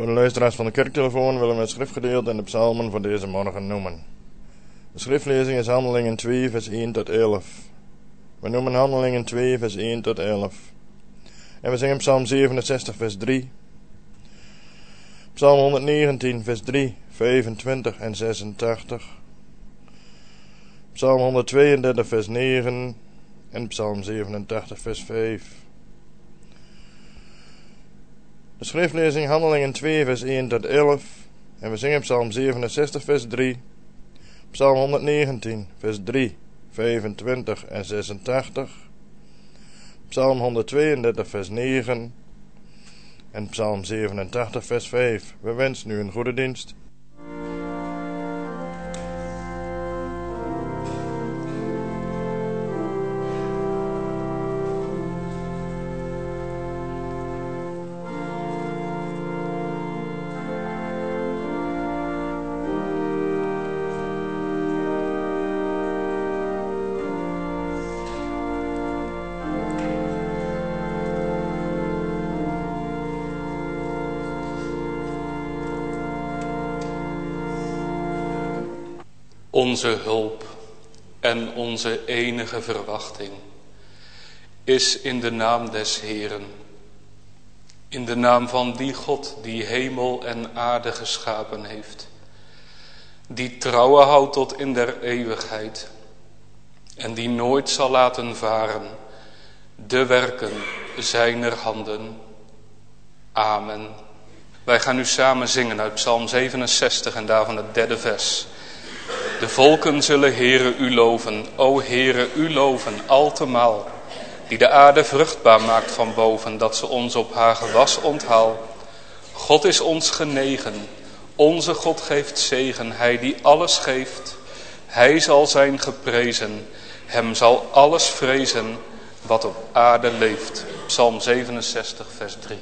Voor de luisteraars van de kerktelefoon willen we het schriftgedeelte en de psalmen voor deze morgen noemen. De schriftlezing is Handelingen 2 vers 1 tot 11. We noemen Handelingen 2 vers 1 tot 11. En we zingen Psalm 67 vers 3. Psalm 119 vers 3, 25 en 86. Psalm 132 vers 9 en Psalm 87 vers 5. De schriftlezing Handelingen 2 vers 1 tot 11. En we zingen Psalm 67 vers 3. Psalm 119 vers 3, 25 en 86. Psalm 132 vers 9. En Psalm 87 vers 5. We wensen u een goede dienst. Onze hulp en onze enige verwachting is in de naam des Heeren, in de naam van die God die hemel en aarde geschapen heeft, die trouwen houdt tot in der eeuwigheid en die nooit zal laten varen de werken zijner handen. Amen. Wij gaan nu samen zingen uit Psalm 67 en daarvan het 3e vers. De volken zullen Heere u loven, o Heere u loven, altemaal, die de aarde vruchtbaar maakt van boven, dat ze ons op haar gewas onthaal. God is ons genegen, onze God geeft zegen, hij die alles geeft, hij zal zijn geprezen, hem zal alles vrezen wat op aarde leeft. Psalm 67 vers 3.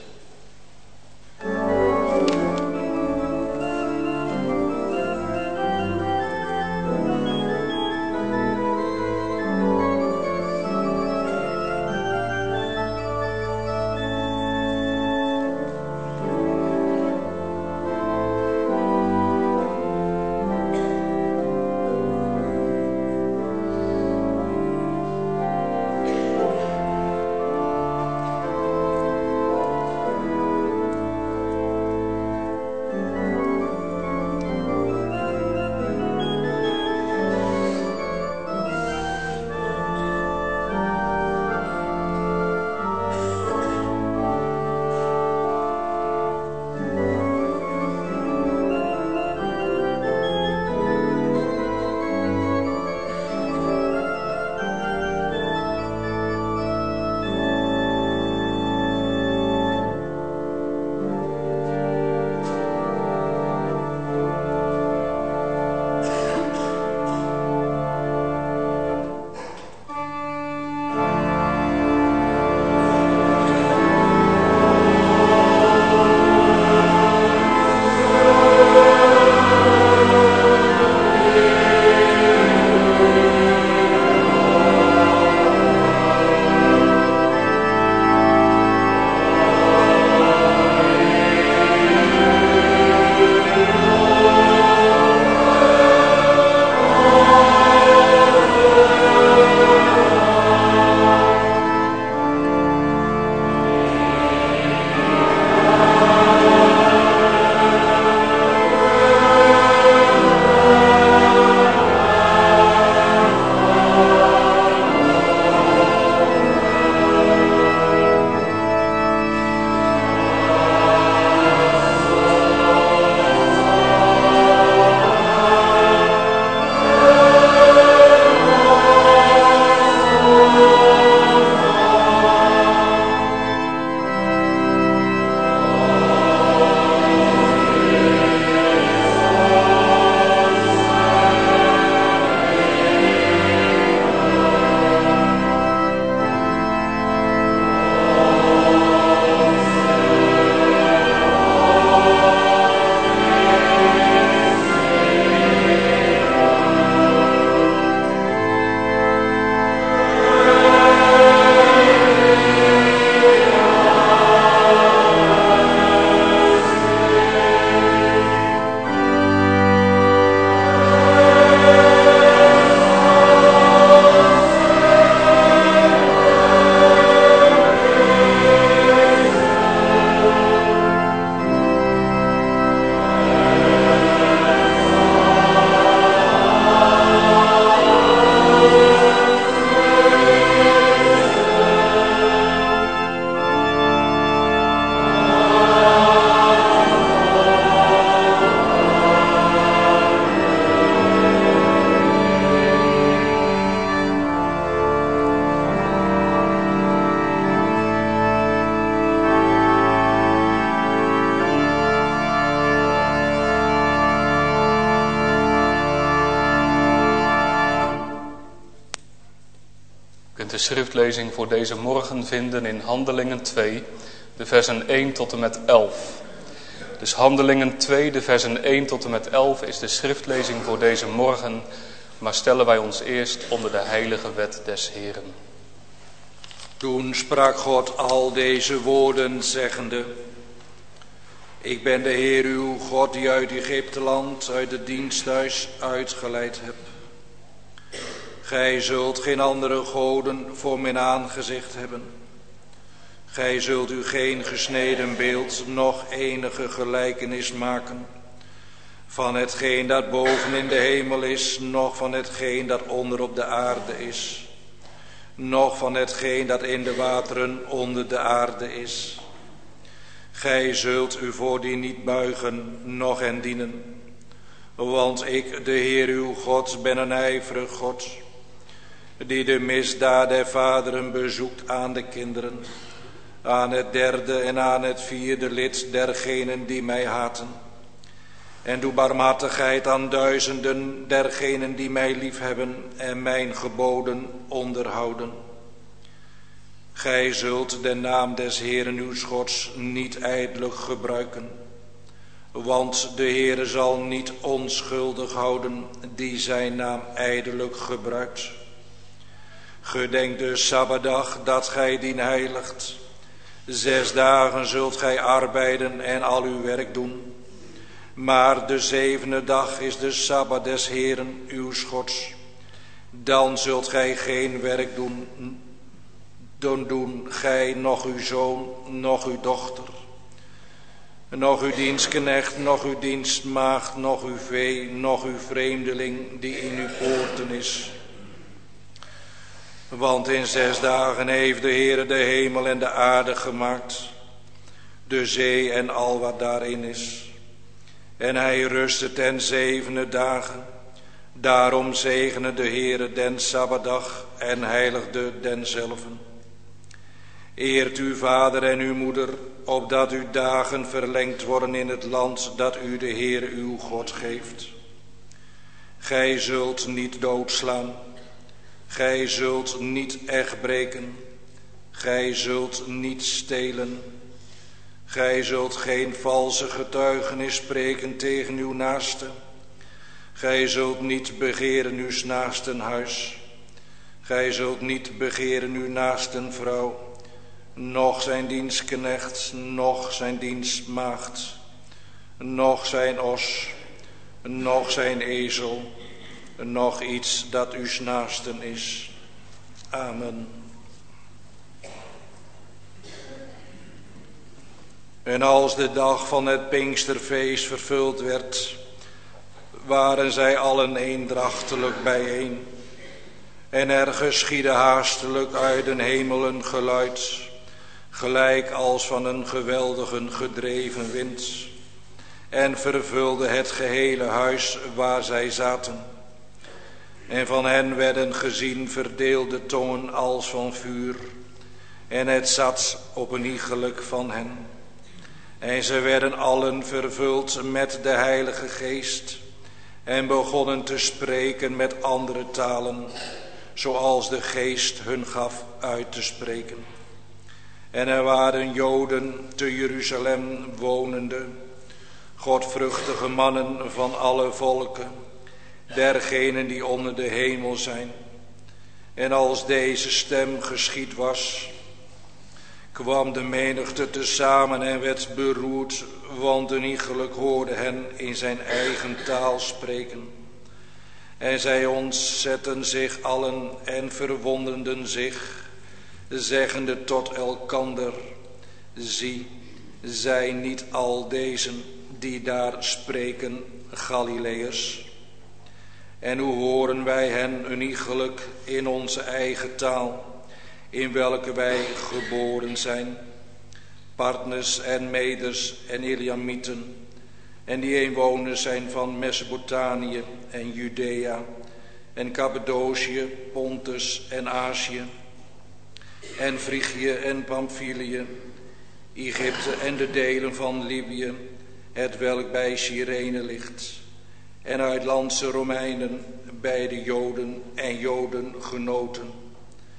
kunt de schriftlezing voor deze morgen vinden in Handelingen 2, de versen 1 tot en met 11. Dus Handelingen 2, de versen 1 tot en met 11 is de schriftlezing voor deze morgen. Maar stellen wij ons eerst onder de heilige wet des Heren. Toen sprak God al deze woorden zeggende: Ik ben de Heer uw God die uit Egypteland, uit het diensthuis uitgeleid heb. Gij zult geen andere goden voor mijn aangezicht hebben. Gij zult u geen gesneden beeld, noch enige gelijkenis maken van hetgeen dat boven in de hemel is, noch van hetgeen dat onder op de aarde is, noch van hetgeen dat in de wateren onder de aarde is. Gij zult u voor die niet buigen, noch hen dienen. Want ik, de Heer uw God, ben een ijverig God, die de misdaad der vaderen bezoekt aan de kinderen, aan het derde en aan het vierde lid dergenen die mij haten. En doe barmhartigheid aan duizenden dergenen die mij liefhebben en mijn geboden onderhouden. Gij zult de naam des Heeren uw Gods niet ijdelijk gebruiken, want de Heere zal niet onschuldig houden die zijn naam ijdelijk gebruikt. Gedenk de Sabbatdag dat gij dien heiligt. 6 dagen zult gij arbeiden en al uw werk doen. Maar de 7e dag is de Sabbat des Heeren uw Gods. Dan zult gij geen werk doen gij, noch uw zoon, noch uw dochter, noch uw dienstknecht, noch uw dienstmaagd, noch uw vee, noch uw vreemdeling die in uw poorten is. Want in 6 dagen heeft de Heere de hemel en de aarde gemaakt, de zee en al wat daarin is. En hij rustte ten 7e dagen. Daarom zegene de Heere den Sabbatdag en heiligde denzelven. Eert uw vader en uw moeder, opdat uw dagen verlengd worden in het land dat u de Heer uw God geeft. Gij zult niet doodslaan. Gij zult niet echtbreken. Gij zult niet stelen. Gij zult geen valse getuigenis spreken tegen uw naaste. Gij zult niet begeren uw naasten huis. Gij zult niet begeren uw naasten vrouw, noch zijn dienstknecht, noch zijn dienstmaagd, noch zijn os, noch zijn ezel, noch iets dat uw naasten is. Amen. En als de dag van het Pinksterfeest vervuld werd, waren zij allen eendrachtelijk bijeen. En er geschiedde haastelijk uit den hemel een geluid, gelijk als van een geweldige gedreven wind, en vervulde het gehele huis waar zij zaten. En van hen werden gezien verdeelde tongen als van vuur, en het zat op een iegelijk van hen. En ze werden allen vervuld met de Heilige Geest en begonnen te spreken met andere talen, zoals de Geest hun gaf uit te spreken. En er waren Joden te Jeruzalem wonende, godvruchtige mannen van alle volken, dergenen die onder de hemel zijn. En als deze stem geschied was, kwam de menigte tezamen en werd beroerd, want een iegelijk hoorde hen in zijn eigen taal spreken. En zij ontzetten zich allen en verwonderden zich, zeggende tot elkander: zie, zijn niet al deze die daar spreken Galileërs? En hoe horen wij hen een iegelijk in onze eigen taal, in welke wij geboren zijn, Partners en Meders en Eliamieten, en die inwoners zijn van Mesopotamië en Judea en Cappadocië, Pontus en Azië en Frigië en Pamphylië, Egypte en de delen van Libië, het welk bij Cyrene ligt, en uitlandse Romeinen, beide Joden en Jodengenoten.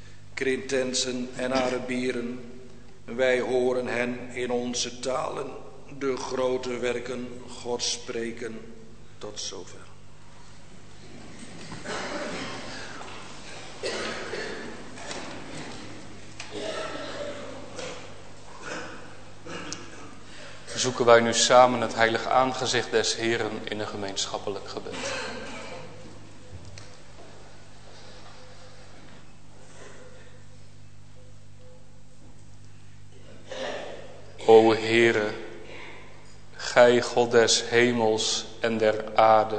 Krintensen en Arabieren, wij horen hen in onze talen de grote werken Gods spreken. Tot zover. Zoeken wij nu samen het heilig aangezicht des Heeren in een gemeenschappelijk gebed. O Heere, Gij God des hemels en der aarde,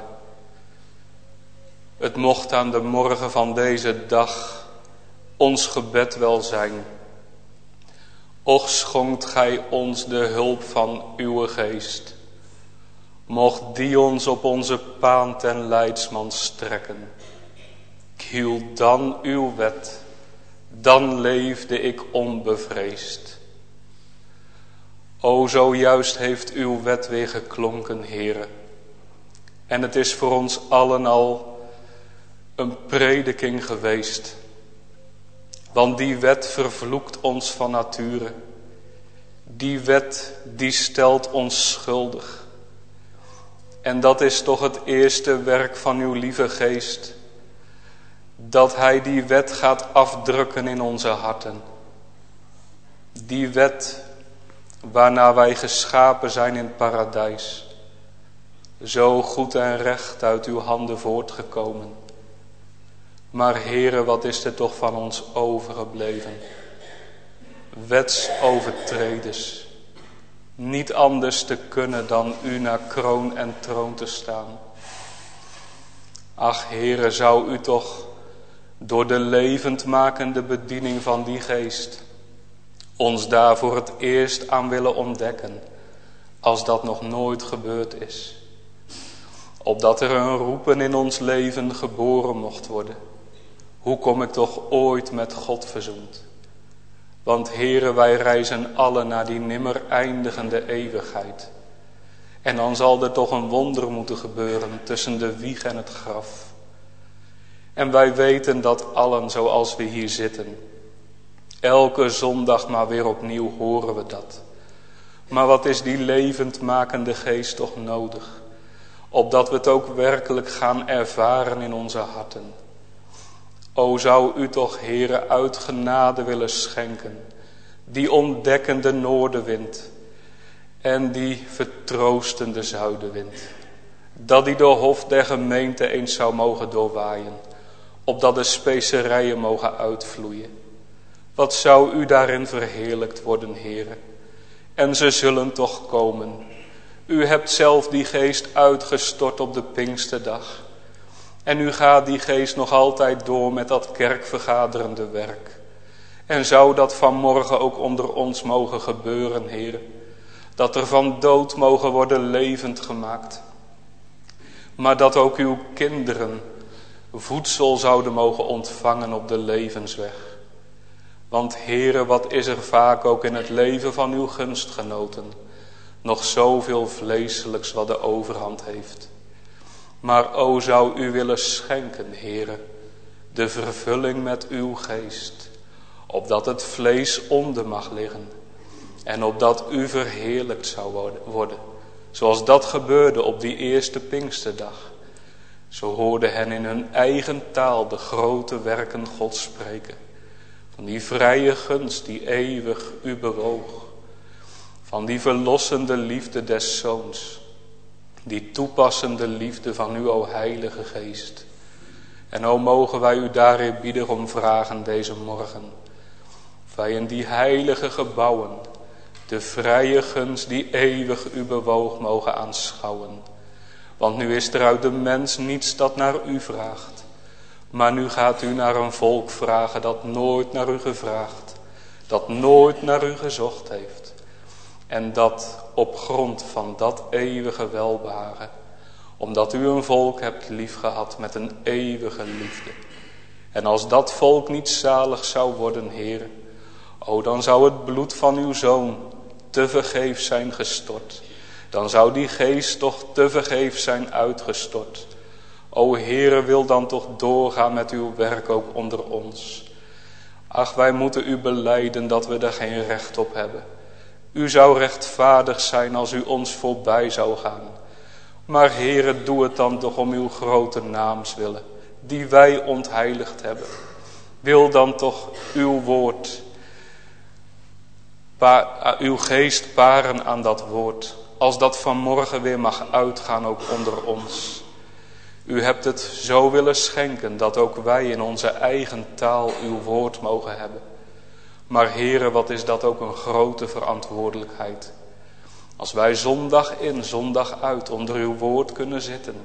het mocht aan de morgen van deze dag ons gebed wel zijn. Och schonkt Gij ons de hulp van uw geest. Mocht die ons op onze paan ten leidsman strekken. Ik hield dan uw wet, dan leefde ik onbevreesd. O, zo juist heeft uw wet weer geklonken, Heere. En het is voor ons allen al een prediking geweest. Want die wet vervloekt ons van nature. Die wet die stelt ons schuldig. En dat is toch het eerste werk van uw lieve geest. Dat hij die wet gaat afdrukken in onze harten. Die wet waarna wij geschapen zijn in het paradijs. Zo goed en recht uit uw handen voortgekomen. Maar Heere, wat is er toch van ons overgebleven? Wetsovertreders. Niet anders te kunnen dan u naar kroon en troon te staan. Ach Heere, zou u toch door de levendmakende bediening van die geest ons daar voor het eerst aan willen ontdekken, als dat nog nooit gebeurd is. Opdat er een roepen in ons leven geboren mocht worden. Hoe kom ik toch ooit met God verzoend? Want Heere, wij reizen alle naar die nimmer eindigende eeuwigheid. En dan zal er toch een wonder moeten gebeuren tussen de wieg en het graf. En wij weten dat allen zoals we hier zitten, elke zondag maar weer opnieuw horen we dat. Maar wat is die levendmakende geest toch nodig? Opdat we het ook werkelijk gaan ervaren in onze harten. O, zou u toch, Heere, uit genade willen schenken, die ontdekkende noordenwind en die vertroostende zuidenwind, dat die de hof der gemeente eens zou mogen doorwaaien, opdat de specerijen mogen uitvloeien. Wat zou u daarin verheerlijkt worden, Heere? En ze zullen toch komen. U hebt zelf die geest uitgestort op de Pinksterdag. En u gaat die geest nog altijd door met dat kerkvergaderende werk. En zou dat vanmorgen ook onder ons mogen gebeuren, Heere? Dat er van dood mogen worden levend gemaakt. Maar dat ook uw kinderen voedsel zouden mogen ontvangen op de levensweg. Want Heere, wat is er vaak ook in het leven van uw gunstgenoten nog zoveel vleeselijks wat de overhand heeft. Maar o, zou u willen schenken, Heere, de vervulling met uw geest, opdat het vlees onder mag liggen en opdat u verheerlijkt zou worden, zoals dat gebeurde op die eerste Pinksterdag. Zo hoorden hen in hun eigen taal de grote werken Gods spreken. Van die vrije gunst die eeuwig u bewoog. Van die verlossende liefde des Zoons. Die toepassende liefde van u, o Heilige Geest. En o, mogen wij u daar eerbiedig om vragen deze morgen. Of wij in die heilige gebouwen de vrije gunst die eeuwig u bewoog mogen aanschouwen. Want nu is er uit de mens niets dat naar u vraagt. Maar nu gaat u naar een volk vragen dat nooit naar u gevraagd, dat nooit naar u gezocht heeft. En dat op grond van dat eeuwige welbehagen, omdat u een volk hebt liefgehad met een eeuwige liefde. En als dat volk niet zalig zou worden, Heere, o, dan zou het bloed van uw Zoon tevergeefs zijn gestort. Dan zou die geest toch tevergeefs zijn uitgestort. O Heere, wil dan toch doorgaan met uw werk ook onder ons. Ach, wij moeten u belijden dat we er geen recht op hebben. U zou rechtvaardig zijn als u ons voorbij zou gaan. Maar Heere, doe het dan toch om uw grote naams willen, die wij ontheiligd hebben. Wil dan toch uw woord, uw geest paren aan dat woord, als dat vanmorgen weer mag uitgaan ook onder ons. U hebt het zo willen schenken dat ook wij in onze eigen taal uw woord mogen hebben. Maar Heere, wat is dat ook een grote verantwoordelijkheid. Als wij zondag in, zondag uit onder uw woord kunnen zitten.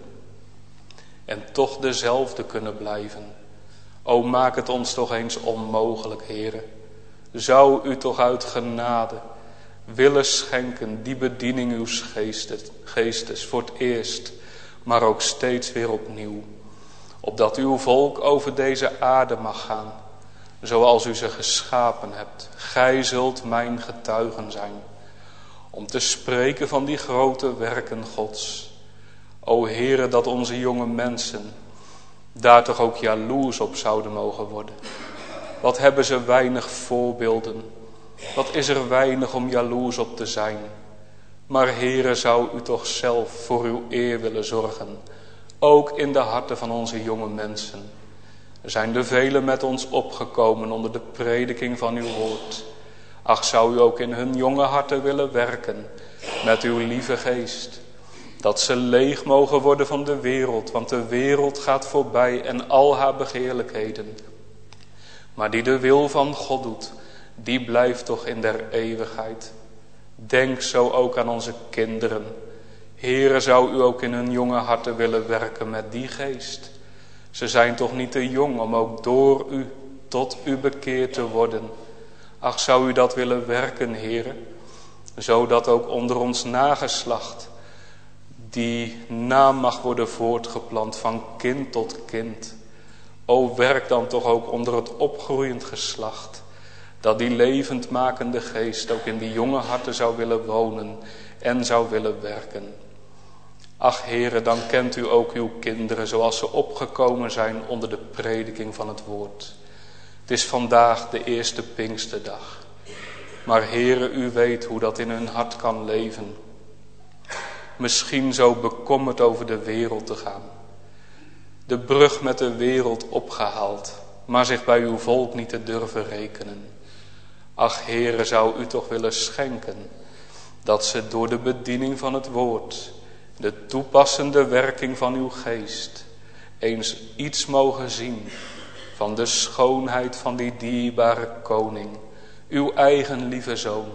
En toch dezelfde kunnen blijven. O, maak het ons toch eens onmogelijk, Heere. Zou u toch uit genade willen schenken die bediening uw geestes voor het eerst, maar ook steeds weer opnieuw. Opdat uw volk over deze aarde mag gaan, zoals u ze geschapen hebt. Gij zult mijn getuigen zijn, om te spreken van die grote werken Gods. O Heere, dat onze jonge mensen daar toch ook jaloers op zouden mogen worden. Wat hebben ze weinig voorbeelden. Wat is er weinig om jaloers op te zijn. Maar Heere, zou u toch zelf voor uw eer willen zorgen. Ook in de harten van onze jonge mensen. Er zijn er velen met ons opgekomen onder de prediking van uw woord. Ach, zou u ook in hun jonge harten willen werken met uw lieve geest. Dat ze leeg mogen worden van de wereld, want de wereld gaat voorbij en al haar begeerlijkheden. Maar die de wil van God doet, die blijft toch in der eeuwigheid. Denk zo ook aan onze kinderen. Heere, zou u ook in hun jonge harten willen werken met die geest. Ze zijn toch niet te jong om ook door u tot u bekeerd te worden. Ach, zou u dat willen werken, Heere, zodat ook onder ons nageslacht die naam mag worden voortgeplant van kind tot kind. O, werk dan toch ook onder het opgroeiend geslacht, dat die levendmakende geest ook in die jonge harten zou willen wonen en zou willen werken. Ach, Heere, dan kent u ook uw kinderen zoals ze opgekomen zijn onder de prediking van het woord. Het is vandaag de eerste Pinksterdag. Maar Heere, u weet hoe dat in hun hart kan leven. Misschien zo bekommerd over de wereld te gaan. De brug met de wereld opgehaald, maar zich bij uw volk niet te durven rekenen. Ach, Heere, zou u toch willen schenken dat ze door de bediening van het woord, de toepassende werking van uw geest, eens iets mogen zien van de schoonheid van die dierbare koning, uw eigen lieve zoon,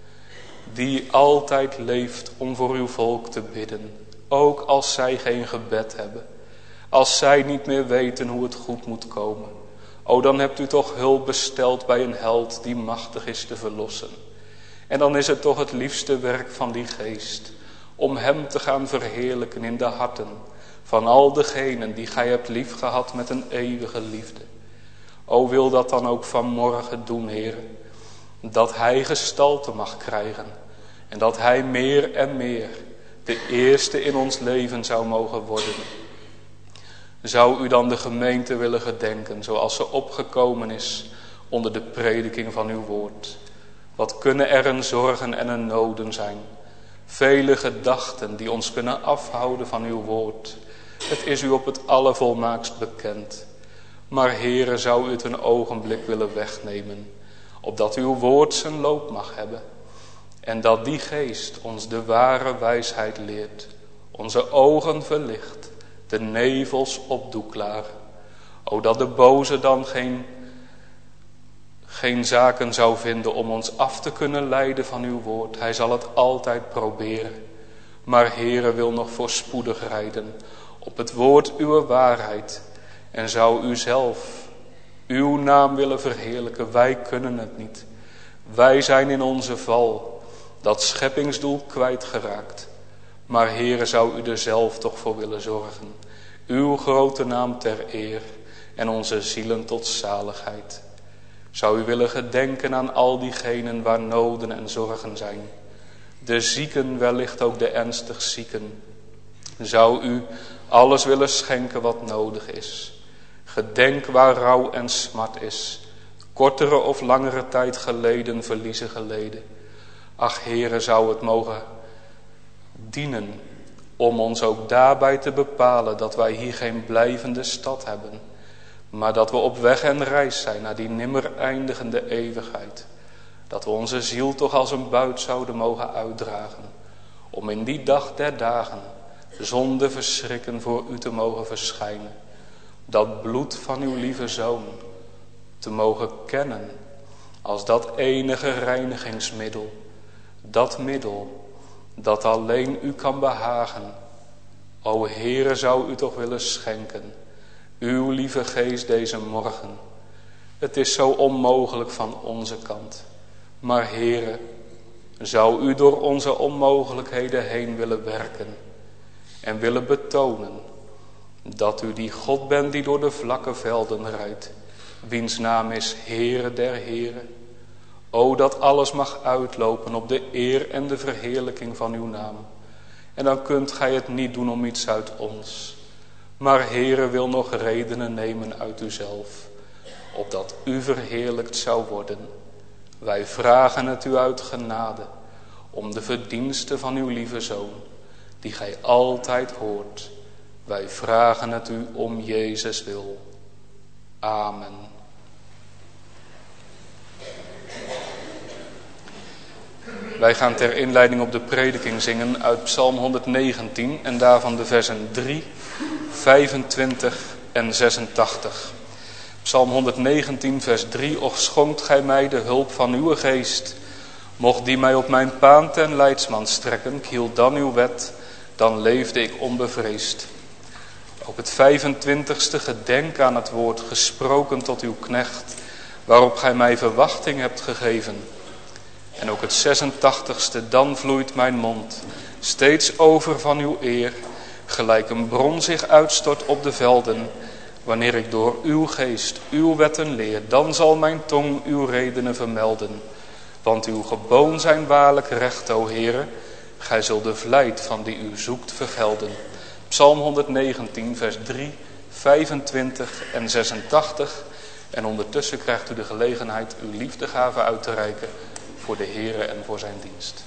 die altijd leeft om voor uw volk te bidden, ook als zij geen gebed hebben, als zij niet meer weten hoe het goed moet komen. O, dan hebt u toch hulp besteld bij een held die machtig is te verlossen. En dan is het toch het liefste werk van die geest, om hem te gaan verheerlijken in de harten van al degenen die gij hebt liefgehad met een eeuwige liefde. O, wil dat dan ook vanmorgen doen, Heere, dat hij gestalte mag krijgen en dat hij meer en meer de eerste in ons leven zou mogen worden. Zou u dan de gemeente willen gedenken zoals ze opgekomen is onder de prediking van uw woord? Wat kunnen er een zorgen en een noden zijn? Vele gedachten die ons kunnen afhouden van uw woord. Het is u op het allervolmaakst bekend. Maar Heere, zou u het een ogenblik willen wegnemen, opdat uw woord zijn loop mag hebben. En dat die geest ons de ware wijsheid leert, onze ogen verlicht, de nevels opdoeklaren. O, dat de boze dan geen zaken zou vinden om ons af te kunnen leiden van uw woord. Hij zal het altijd proberen. Maar Heere, wil nog voorspoedig rijden op het woord uw waarheid. En zou u zelf uw naam willen verheerlijken. Wij kunnen het niet. Wij zijn in onze val dat scheppingsdoel kwijtgeraakt. Maar Heere, zou u er zelf toch voor willen zorgen. Uw grote naam ter eer en onze zielen tot zaligheid. Zou u willen gedenken aan al diegenen waar noden en zorgen zijn. De zieken, wellicht ook de ernstig zieken. Zou u alles willen schenken wat nodig is. Gedenk waar rouw en smart is. kortere of langere tijd geleden, verliezen geleden. Ach, Heere, zou het mogen dienen om ons ook daarbij te bepalen dat wij hier geen blijvende stad hebben, maar dat we op weg en reis zijn naar die nimmer eindigende eeuwigheid. Dat we onze ziel toch als een buit zouden mogen uitdragen, om in die dag der dagen zonder verschrikken voor u te mogen verschijnen. Dat bloed van uw lieve Zoon te mogen kennen als dat enige reinigingsmiddel. Dat middel dat alleen u kan behagen. O Heere, zou u toch willen schenken uw lieve geest deze morgen. Het is zo onmogelijk van onze kant. Maar Heere, zou u door onze onmogelijkheden heen willen werken en willen betonen dat u die God bent die door de vlakke velden rijdt, wiens naam is Heere der Heren. O, dat alles mag uitlopen op de eer en de verheerlijking van uw naam. En dan kunt gij het niet doen om iets uit ons. Maar Heere wil nog redenen nemen uit uzelf, opdat u verheerlijkt zou worden. Wij vragen het u uit genade, om de verdiensten van uw lieve Zoon, die gij altijd hoort. Wij vragen het u om Jezus wil. Amen. Wij gaan ter inleiding op de prediking zingen uit Psalm 119 en daarvan de versen 3, 25 en 86. Psalm 119 vers 3. Och, schonkt gij mij de hulp van uw geest, mocht die mij op mijn paan ten leidsman strekken, ik hield dan uw wet, dan leefde ik onbevreesd. Ook het 25ste gedenk aan het woord gesproken tot uw knecht, waarop gij mij verwachting hebt gegeven. En ook het 86ste, dan vloeit mijn mond steeds over van uw eer, gelijk een bron zich uitstort op de velden. Wanneer ik door uw geest uw wetten leer, dan zal mijn tong uw redenen vermelden. Want uw geboden zijn waarlijk recht, o Heere, gij zult de vlijt van die u zoekt vergelden. Psalm 119 vers 3, 25 en 86. En ondertussen krijgt u de gelegenheid uw liefdegave uit te reiken voor de Heere en voor zijn dienst.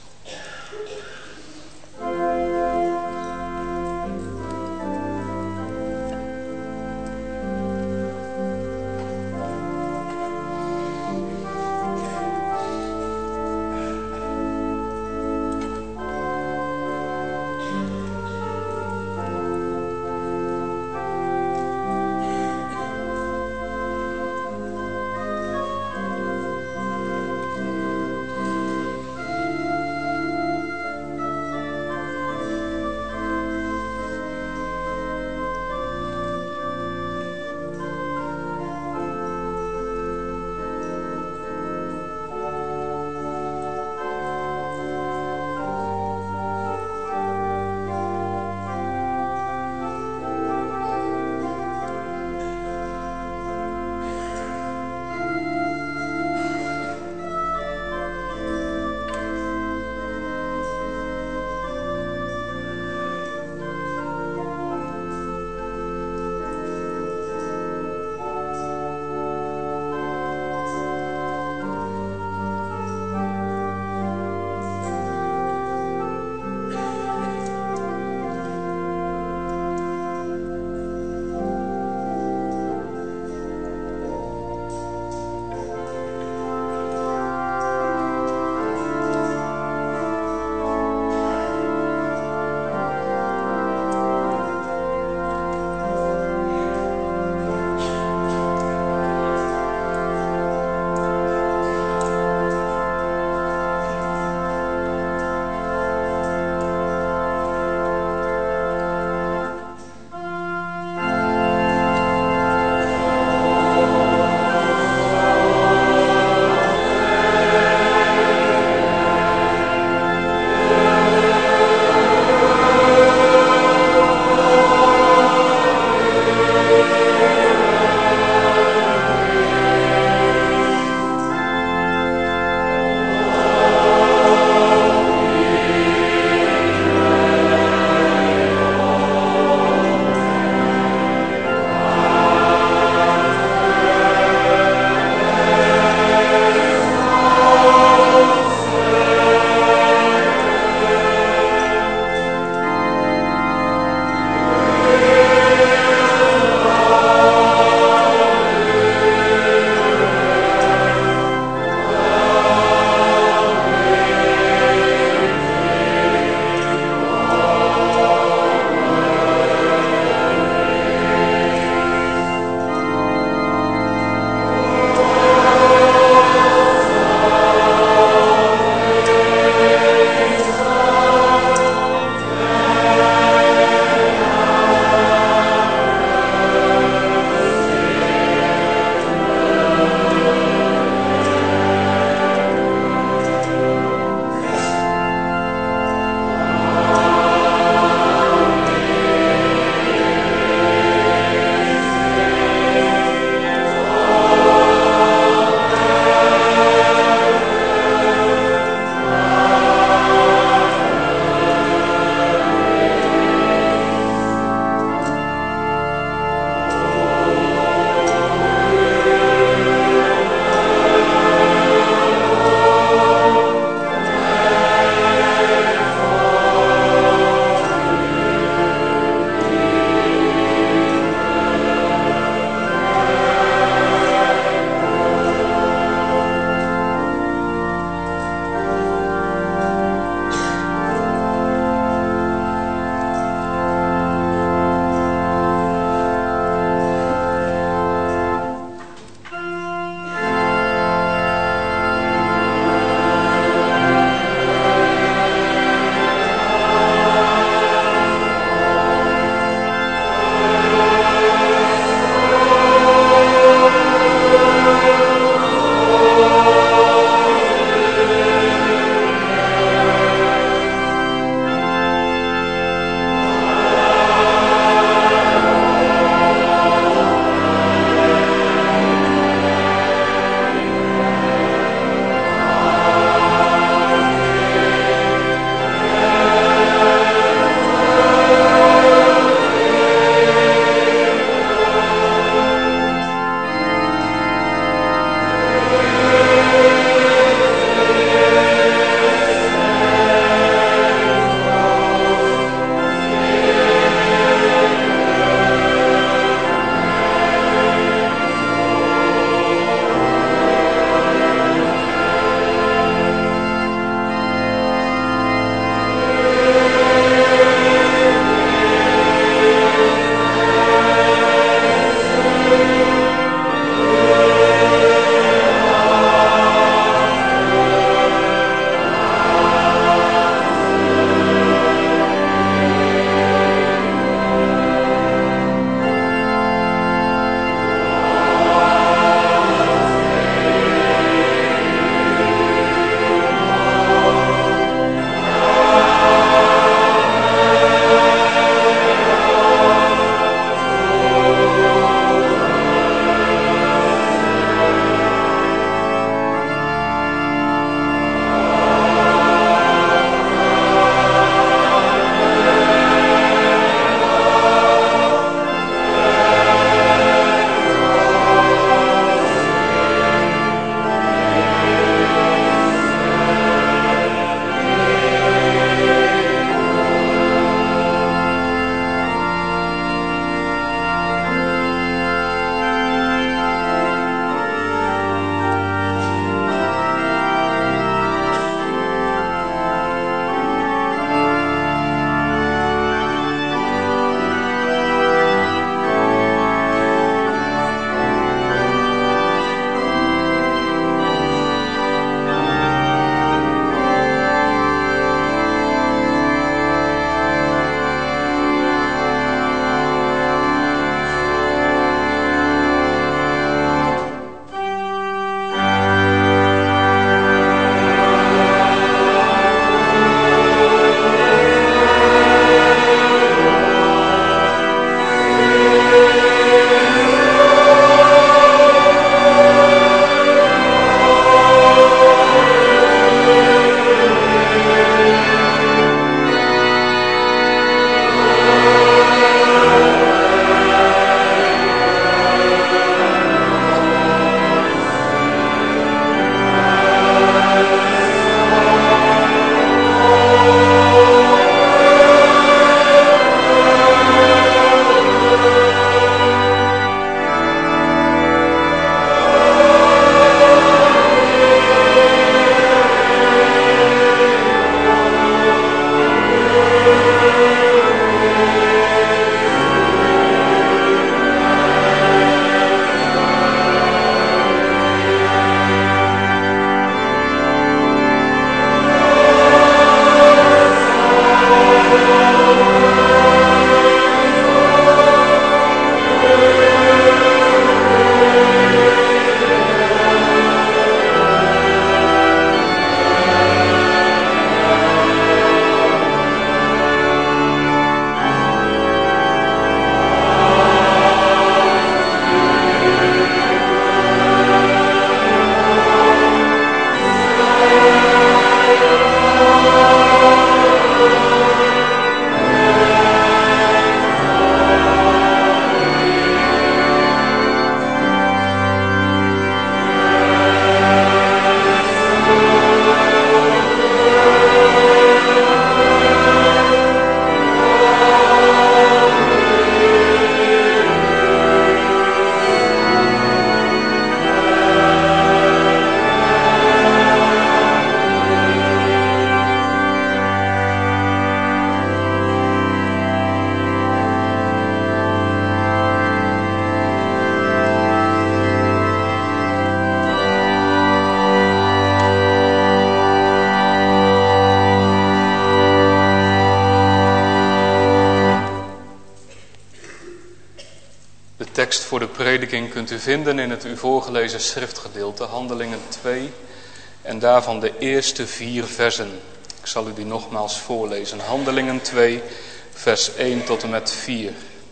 tekst voor de prediking kunt u vinden in het u voorgelezen schriftgedeelte, Handelingen 2, en daarvan de eerste 4 versen. Ik zal u die nogmaals voorlezen. Handelingen 2, vers 1 tot en met 4.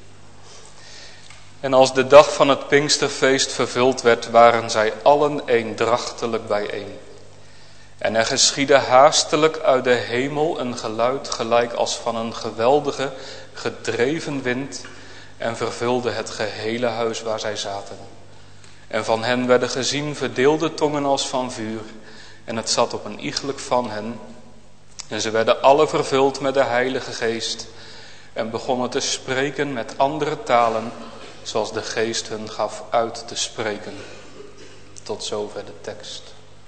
En als de dag van het Pinksterfeest vervuld werd, waren zij allen eendrachtelijk bijeen. En er geschiedde haastelijk uit de hemel een geluid gelijk als van een geweldige, gedreven wind, en vervulde het gehele huis waar zij zaten. En van hen werden gezien verdeelde tongen als van vuur, en het zat op een iegelijk van hen. En ze werden alle vervuld met de Heilige Geest, en begonnen te spreken met andere talen, zoals de Geest hun gaf uit te spreken. Tot zover de tekst.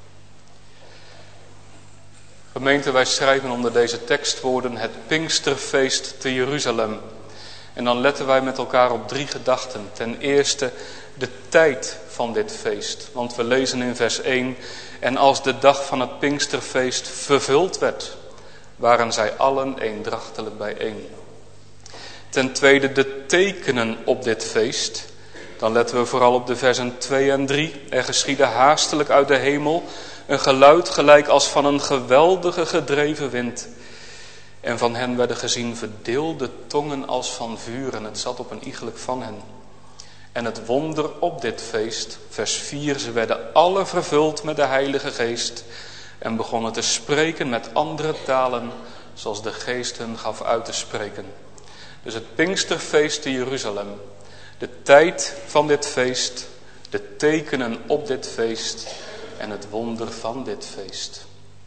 Gemeente, wij schrijven onder deze tekstwoorden het Pinksterfeest te Jeruzalem. En dan letten wij met elkaar op 3 gedachten. Ten eerste de tijd van dit feest. Want we lezen in vers 1. En als de dag van het Pinksterfeest vervuld werd, waren zij allen eendrachtelijk bijeen. Ten tweede de tekenen op dit feest. Dan letten we vooral op de versen 2 en 3. Er geschiedde haastelijk uit de hemel een geluid gelijk als van een geweldige gedreven wind. En van hen werden gezien verdeelde tongen als van vuur, en het zat op een iegelijk van hen. En het wonder op dit feest, vers 4, ze werden alle vervuld met de Heilige Geest en begonnen te spreken met andere talen, zoals de Geest hun gaf uit te spreken. Dus het Pinksterfeest te Jeruzalem, de tijd van dit feest, de tekenen op dit feest en het wonder van dit feest.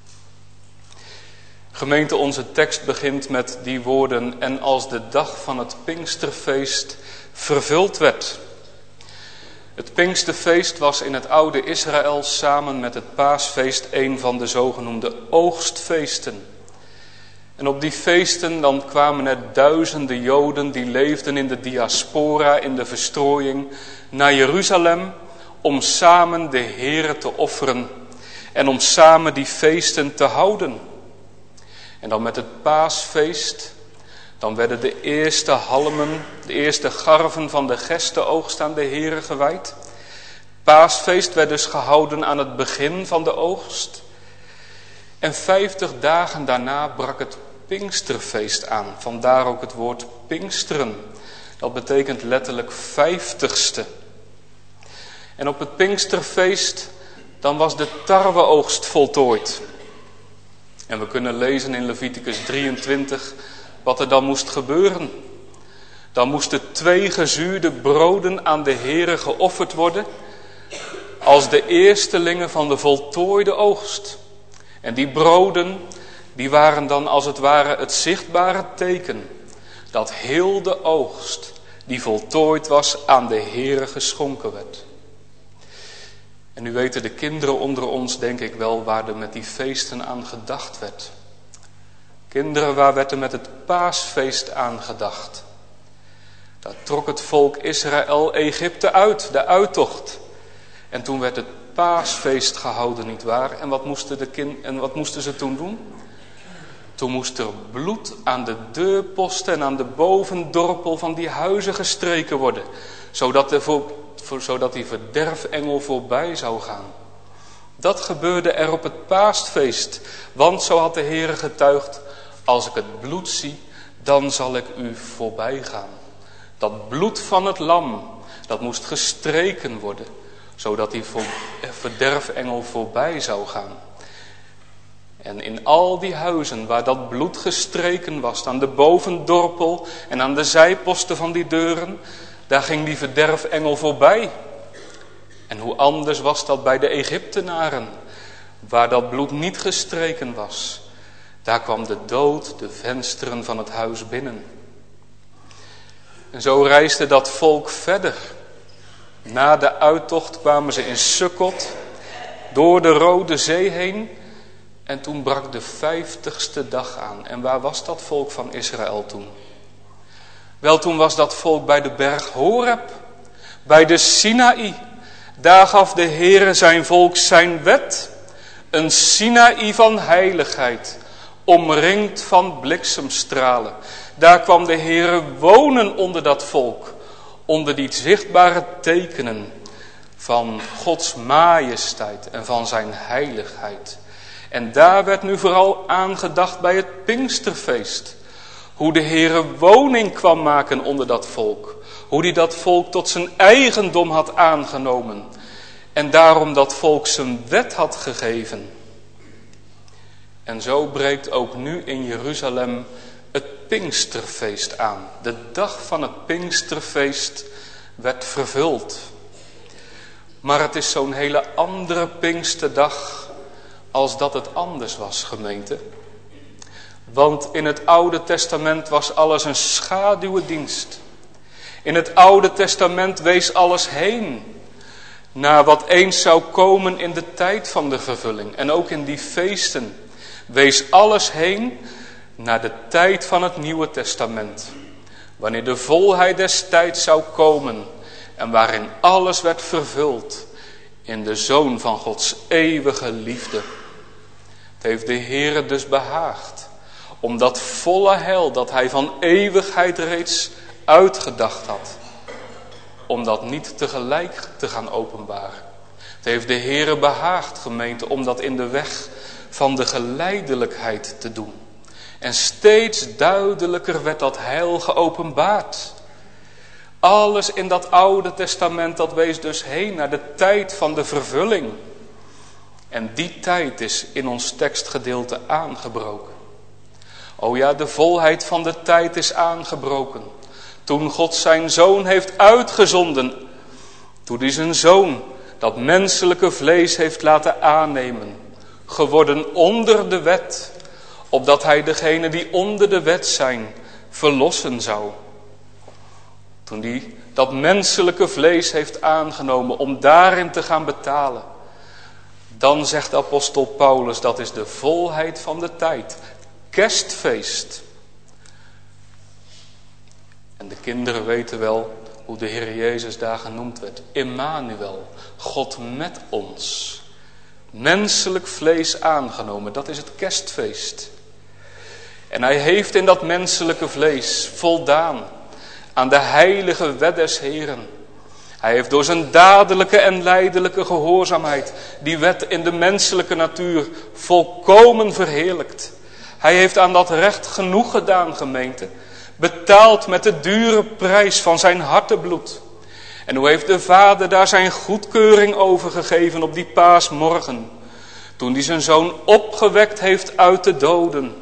Gemeente, onze tekst begint met die woorden: en als de dag van het Pinksterfeest vervuld werd. Het Pinksterfeest was in het oude Israël samen met het Paasfeest een van de zogenoemde oogstfeesten. En op die feesten dan kwamen er duizenden Joden die leefden in de diaspora, in de verstrooiing, naar Jeruzalem om samen de Here te offeren en om samen die feesten te houden. En dan met het Paasfeest, dan werden de eerste halmen, de eerste garven van de gerstenoogst aan de Here gewijd. Paasfeest werd dus gehouden aan het begin van de oogst. En 50 dagen daarna brak het Pinksterfeest aan. Vandaar ook het woord Pinksteren. Dat betekent letterlijk 50ste. En op het Pinksterfeest, dan was de tarweoogst voltooid. En we kunnen lezen in Leviticus 23 wat er dan moest gebeuren. Dan moesten 2 gezuurde broden aan de Here geofferd worden als de eerstelingen van de voltooide oogst. En die broden, die waren dan als het ware het zichtbare teken dat heel de oogst die voltooid was aan de Here geschonken werd. En nu weten de kinderen onder ons denk ik wel waar er met die feesten aan gedacht werd. Kinderen, waar werd er met het Paasfeest aan gedacht? Daar trok het volk Israël Egypte uit, de uittocht. En toen werd het Paasfeest gehouden, nietwaar? En wat moesten ze toen doen? Toen moest er bloed aan de deurposten en aan de bovendorpel van die huizen gestreken worden, zodat die verderfengel voorbij zou gaan. Dat gebeurde er op het Paasfeest, want zo had de Heere getuigd: als ik het bloed zie, dan zal ik u voorbij gaan. Dat bloed van het lam, dat moest gestreken worden, zodat die verderfengel voorbij zou gaan. En in al die huizen waar dat bloed gestreken was, aan de bovendorpel en aan de zijposten van die deuren, daar ging die verderfengel voorbij. En hoe anders was dat bij de Egyptenaren, waar dat bloed niet gestreken was. Daar kwam de dood de vensteren van het huis binnen. En zo reisde dat volk verder. Na de uittocht kwamen ze in Sukkot door de Rode Zee heen. En toen brak de 50ste dag aan. En waar was dat volk van Israël toen? Wel, toen was dat volk bij de berg Horeb, bij de Sinaï. Daar gaf de Heere zijn volk zijn wet. Een Sinaï van heiligheid, omringd van bliksemstralen. Daar kwam de Heere wonen onder dat volk, onder die zichtbare tekenen van Gods majesteit en van zijn heiligheid. En daar werd nu vooral aangedacht bij het Pinksterfeest. Hoe de Heere woning kwam maken onder dat volk. Hoe hij dat volk tot zijn eigendom had aangenomen. En daarom dat volk zijn wet had gegeven. En zo breekt ook nu in Jeruzalem het Pinksterfeest aan. De dag van het Pinksterfeest werd vervuld. Maar het is zo'n hele andere Pinksterdag als dat het anders was, gemeente. Want in het Oude Testament was alles een schaduwdienst. In het Oude Testament wees alles heen naar wat eens zou komen in de tijd van de vervulling. En ook in die feesten wees alles heen naar de tijd van het Nieuwe Testament. Wanneer de volheid des tijds zou komen en waarin alles werd vervuld in de Zoon van Gods eeuwige liefde. Het heeft de Heere dus behaagd om dat volle heil dat hij van eeuwigheid reeds uitgedacht had, om dat niet tegelijk te gaan openbaren. Het heeft de Heere behaagd, gemeente, om dat in de weg van de geleidelijkheid te doen. En steeds duidelijker werd dat heil geopenbaard. Alles in dat Oude Testament, dat wees dus heen naar de tijd van de vervulling. En die tijd is in ons tekstgedeelte aangebroken. O ja, de volheid van de tijd is aangebroken. Toen God zijn Zoon heeft uitgezonden. Toen hij zijn Zoon dat menselijke vlees heeft laten aannemen. Geworden onder de wet. Opdat hij degene die onder de wet zijn verlossen zou. Toen hij dat menselijke vlees heeft aangenomen om daarin te gaan betalen. Dan zegt apostel Paulus, dat is de volheid van de tijd. Kerstfeest. En de kinderen weten wel hoe de Heer Jezus daar genoemd werd. Immanuel, God met ons. Menselijk vlees aangenomen, dat is het kerstfeest. En hij heeft in dat menselijke vlees voldaan aan de heilige wet des Heren. Hij heeft door zijn dadelijke en lijdelijke gehoorzaamheid die wet in de menselijke natuur volkomen verheerlijkt. Hij heeft aan dat recht genoeg gedaan, gemeente. Betaald met de dure prijs van zijn hartebloed. En hoe heeft de Vader daar zijn goedkeuring over gegeven op die paasmorgen. Toen hij zijn Zoon opgewekt heeft uit de doden.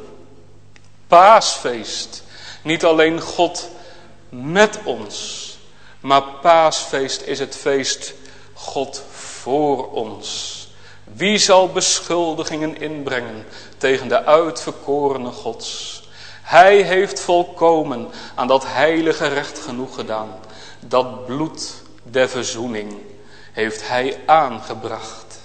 Paasfeest. Niet alleen God met ons. Maar paasfeest is het feest God voor ons. Wie zal beschuldigingen inbrengen tegen de uitverkorene Gods? Hij heeft volkomen aan dat heilige recht genoeg gedaan. Dat bloed der verzoening heeft hij aangebracht.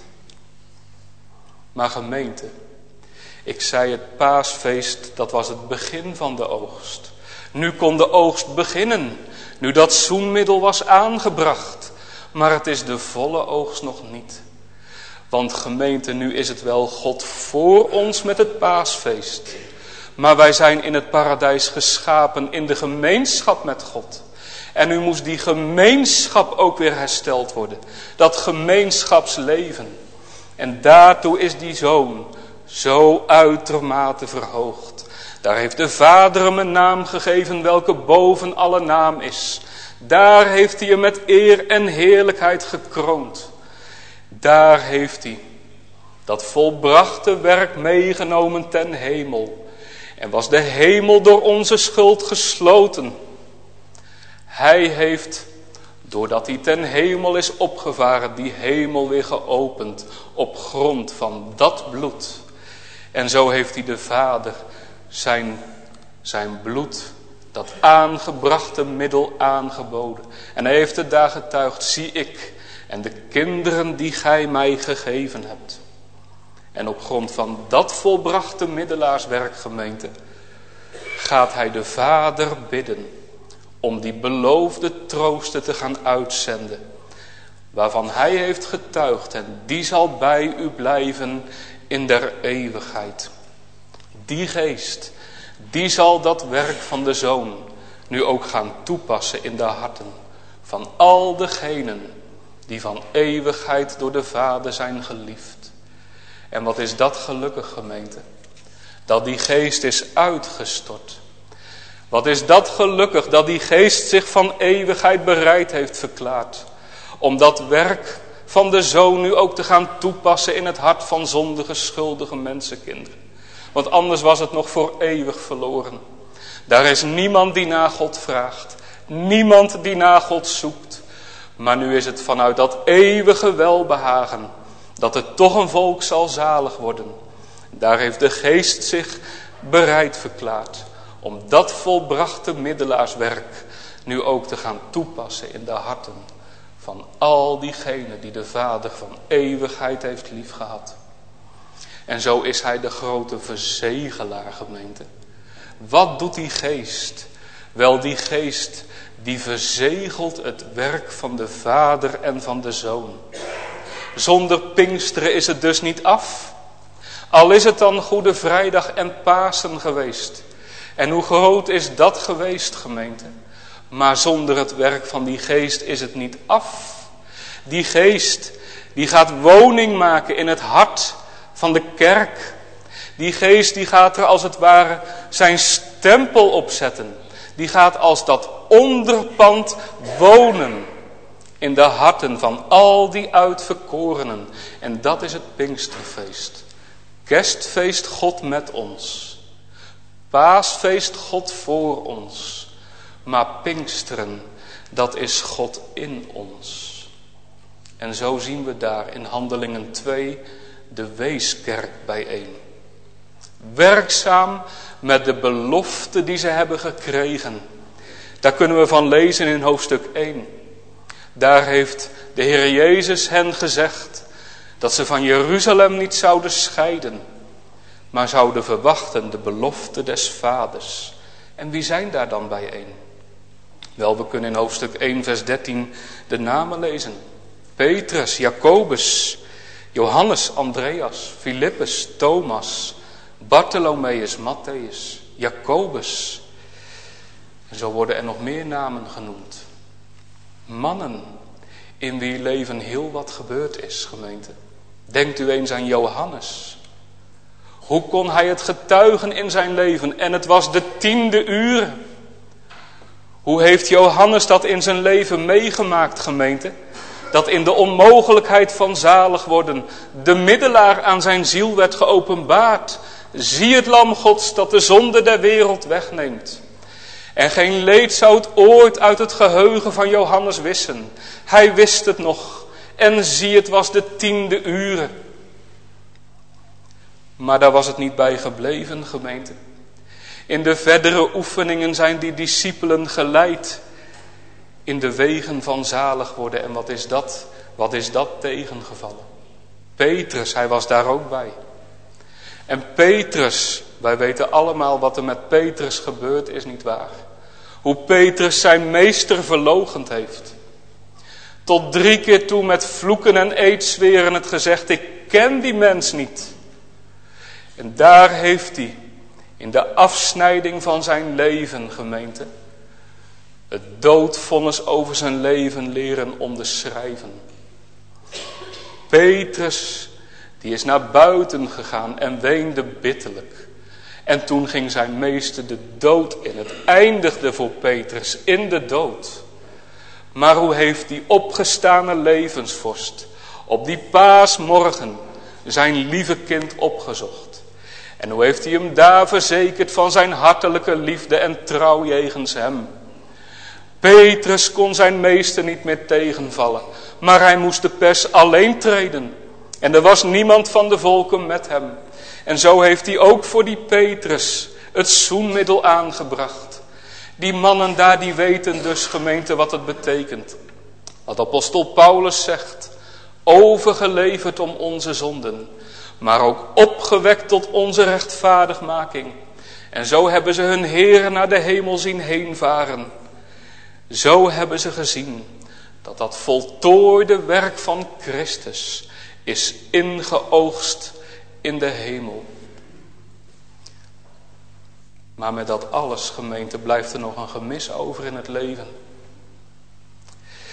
Maar gemeente, ik zei het paasfeest, dat was het begin van de oogst. Nu kon de oogst beginnen, nu dat zoenmiddel was aangebracht. Maar het is de volle oogst nog niet. Want gemeente, nu is het wel God voor ons met het paasfeest. Maar wij zijn in het paradijs geschapen in de gemeenschap met God. En nu moest die gemeenschap ook weer hersteld worden. Dat gemeenschapsleven. En daartoe is die Zoon zo uitermate verhoogd. Daar heeft de Vader hem een naam gegeven welke boven alle naam is. Daar heeft hij hem met eer en heerlijkheid gekroond. Daar heeft hij dat volbrachte werk meegenomen ten hemel. En was de hemel door onze schuld gesloten. Hij heeft, doordat hij ten hemel is opgevaren, die hemel weer geopend op grond van dat bloed. En zo heeft hij de Vader zijn bloed, dat aangebrachte middel aangeboden. En hij heeft het daar getuigd, zie ik en de kinderen die gij mij gegeven hebt. En op grond van dat volbrachte middelaarswerk, gemeente, gaat hij de Vader bidden om die beloofde trooster te gaan uitzenden, waarvan hij heeft getuigd en die zal bij u blijven in der eeuwigheid. Die geest, die zal dat werk van de Zoon nu ook gaan toepassen in de harten van al degenen die van eeuwigheid door de Vader zijn geliefd. En wat is dat gelukkig, gemeente, dat die geest is uitgestort. Wat is dat gelukkig dat die geest zich van eeuwigheid bereid heeft verklaard om dat werk van de Zoon nu ook te gaan toepassen in het hart van zondige, schuldige mensenkinderen. Want anders was het nog voor eeuwig verloren. Daar is niemand die naar God vraagt. Niemand die naar God zoekt. Maar nu is het vanuit dat eeuwige welbehagen dat er toch een volk zal zalig worden. Daar heeft de geest zich bereid verklaard om dat volbrachte middelaarswerk nu ook te gaan toepassen in de harten van al diegenen die de Vader van eeuwigheid heeft liefgehad. En zo is hij de grote verzegelaar, gemeente. Wat doet die geest? Wel, die geest die verzegelt het werk van de Vader en van de Zoon. Zonder Pinksteren is het dus niet af. Al is het dan Goede Vrijdag en Pasen geweest. En hoe groot is dat geweest, gemeente? Maar zonder het werk van die geest is het niet af. Die geest die gaat woning maken in het hart van de kerk. Die geest die gaat er als het ware zijn stempel op zetten. Die gaat als dat onderpand wonen in de harten van al die uitverkorenen. En dat is het Pinksterfeest. Kerstfeest God met ons. Paasfeest God voor ons. Maar Pinksteren, dat is God in ons. En zo zien we daar in Handelingen 2 de weeskerk bijeen. Werkzaam met de belofte die ze hebben gekregen. Daar kunnen we van lezen in hoofdstuk 1. Daar heeft de Heer Jezus hen gezegd dat ze van Jeruzalem niet zouden scheiden, maar zouden verwachten de belofte des Vaders. En wie zijn daar dan bijeen? Wel, we kunnen in hoofdstuk 1 vers 13 de namen lezen. Petrus, Jacobus, Johannes, Andreas, Filippus, Thomas, Bartholomeus, Matthäus, Jacobus. En zo worden er nog meer namen genoemd. Mannen in wie leven heel wat gebeurd is, gemeente. Denkt u eens aan Johannes. Hoe kon hij het getuigen in zijn leven? En het was de 10e uur. Hoe heeft Johannes dat in zijn leven meegemaakt, gemeente? Dat in de onmogelijkheid van zalig worden de middelaar aan zijn ziel werd geopenbaard. Zie het lam Gods dat de zonde der wereld wegneemt. En geen leed zou het ooit uit het geheugen van Johannes wissen. Hij wist het nog. En zie, het was de 10e uur. Maar daar was het niet bij gebleven, gemeente. In de verdere oefeningen zijn die discipelen geleid in de wegen van zalig worden. En wat is dat tegengevallen? Petrus, hij was daar ook bij. En Petrus, wij weten allemaal wat er met Petrus gebeurd is, nietwaar? Hoe Petrus zijn meester verloochend heeft. Tot 3 keer toe met vloeken en eedzweren het gezegd, ik ken die mens niet. En daar heeft hij in de afsnijding van zijn leven, gemeente, het doodvonnis over zijn leven leren onderschrijven. Petrus, die is naar buiten gegaan en weende bitterlijk. En toen ging zijn meester de dood in. Het eindigde voor Petrus in de dood. Maar hoe heeft die opgestane levensvorst op die paasmorgen zijn lieve kind opgezocht? En hoe heeft hij hem daar verzekerd van zijn hartelijke liefde en trouw jegens hem? Petrus kon zijn meester niet meer tegenvallen, maar hij moest de pers alleen treden. En er was niemand van de volken met hem. En zo heeft hij ook voor die Petrus het zoenmiddel aangebracht. Die mannen daar, die weten dus, gemeente, wat het betekent. Wat apostel Paulus zegt, overgeleverd om onze zonden, maar ook opgewekt tot onze rechtvaardigmaking. En zo hebben ze hun Heer naar de hemel zien heenvaren. Zo hebben ze gezien dat dat voltooide werk van Christus is ingeoogst in de hemel. Maar met dat alles, gemeente, blijft er nog een gemis over in het leven.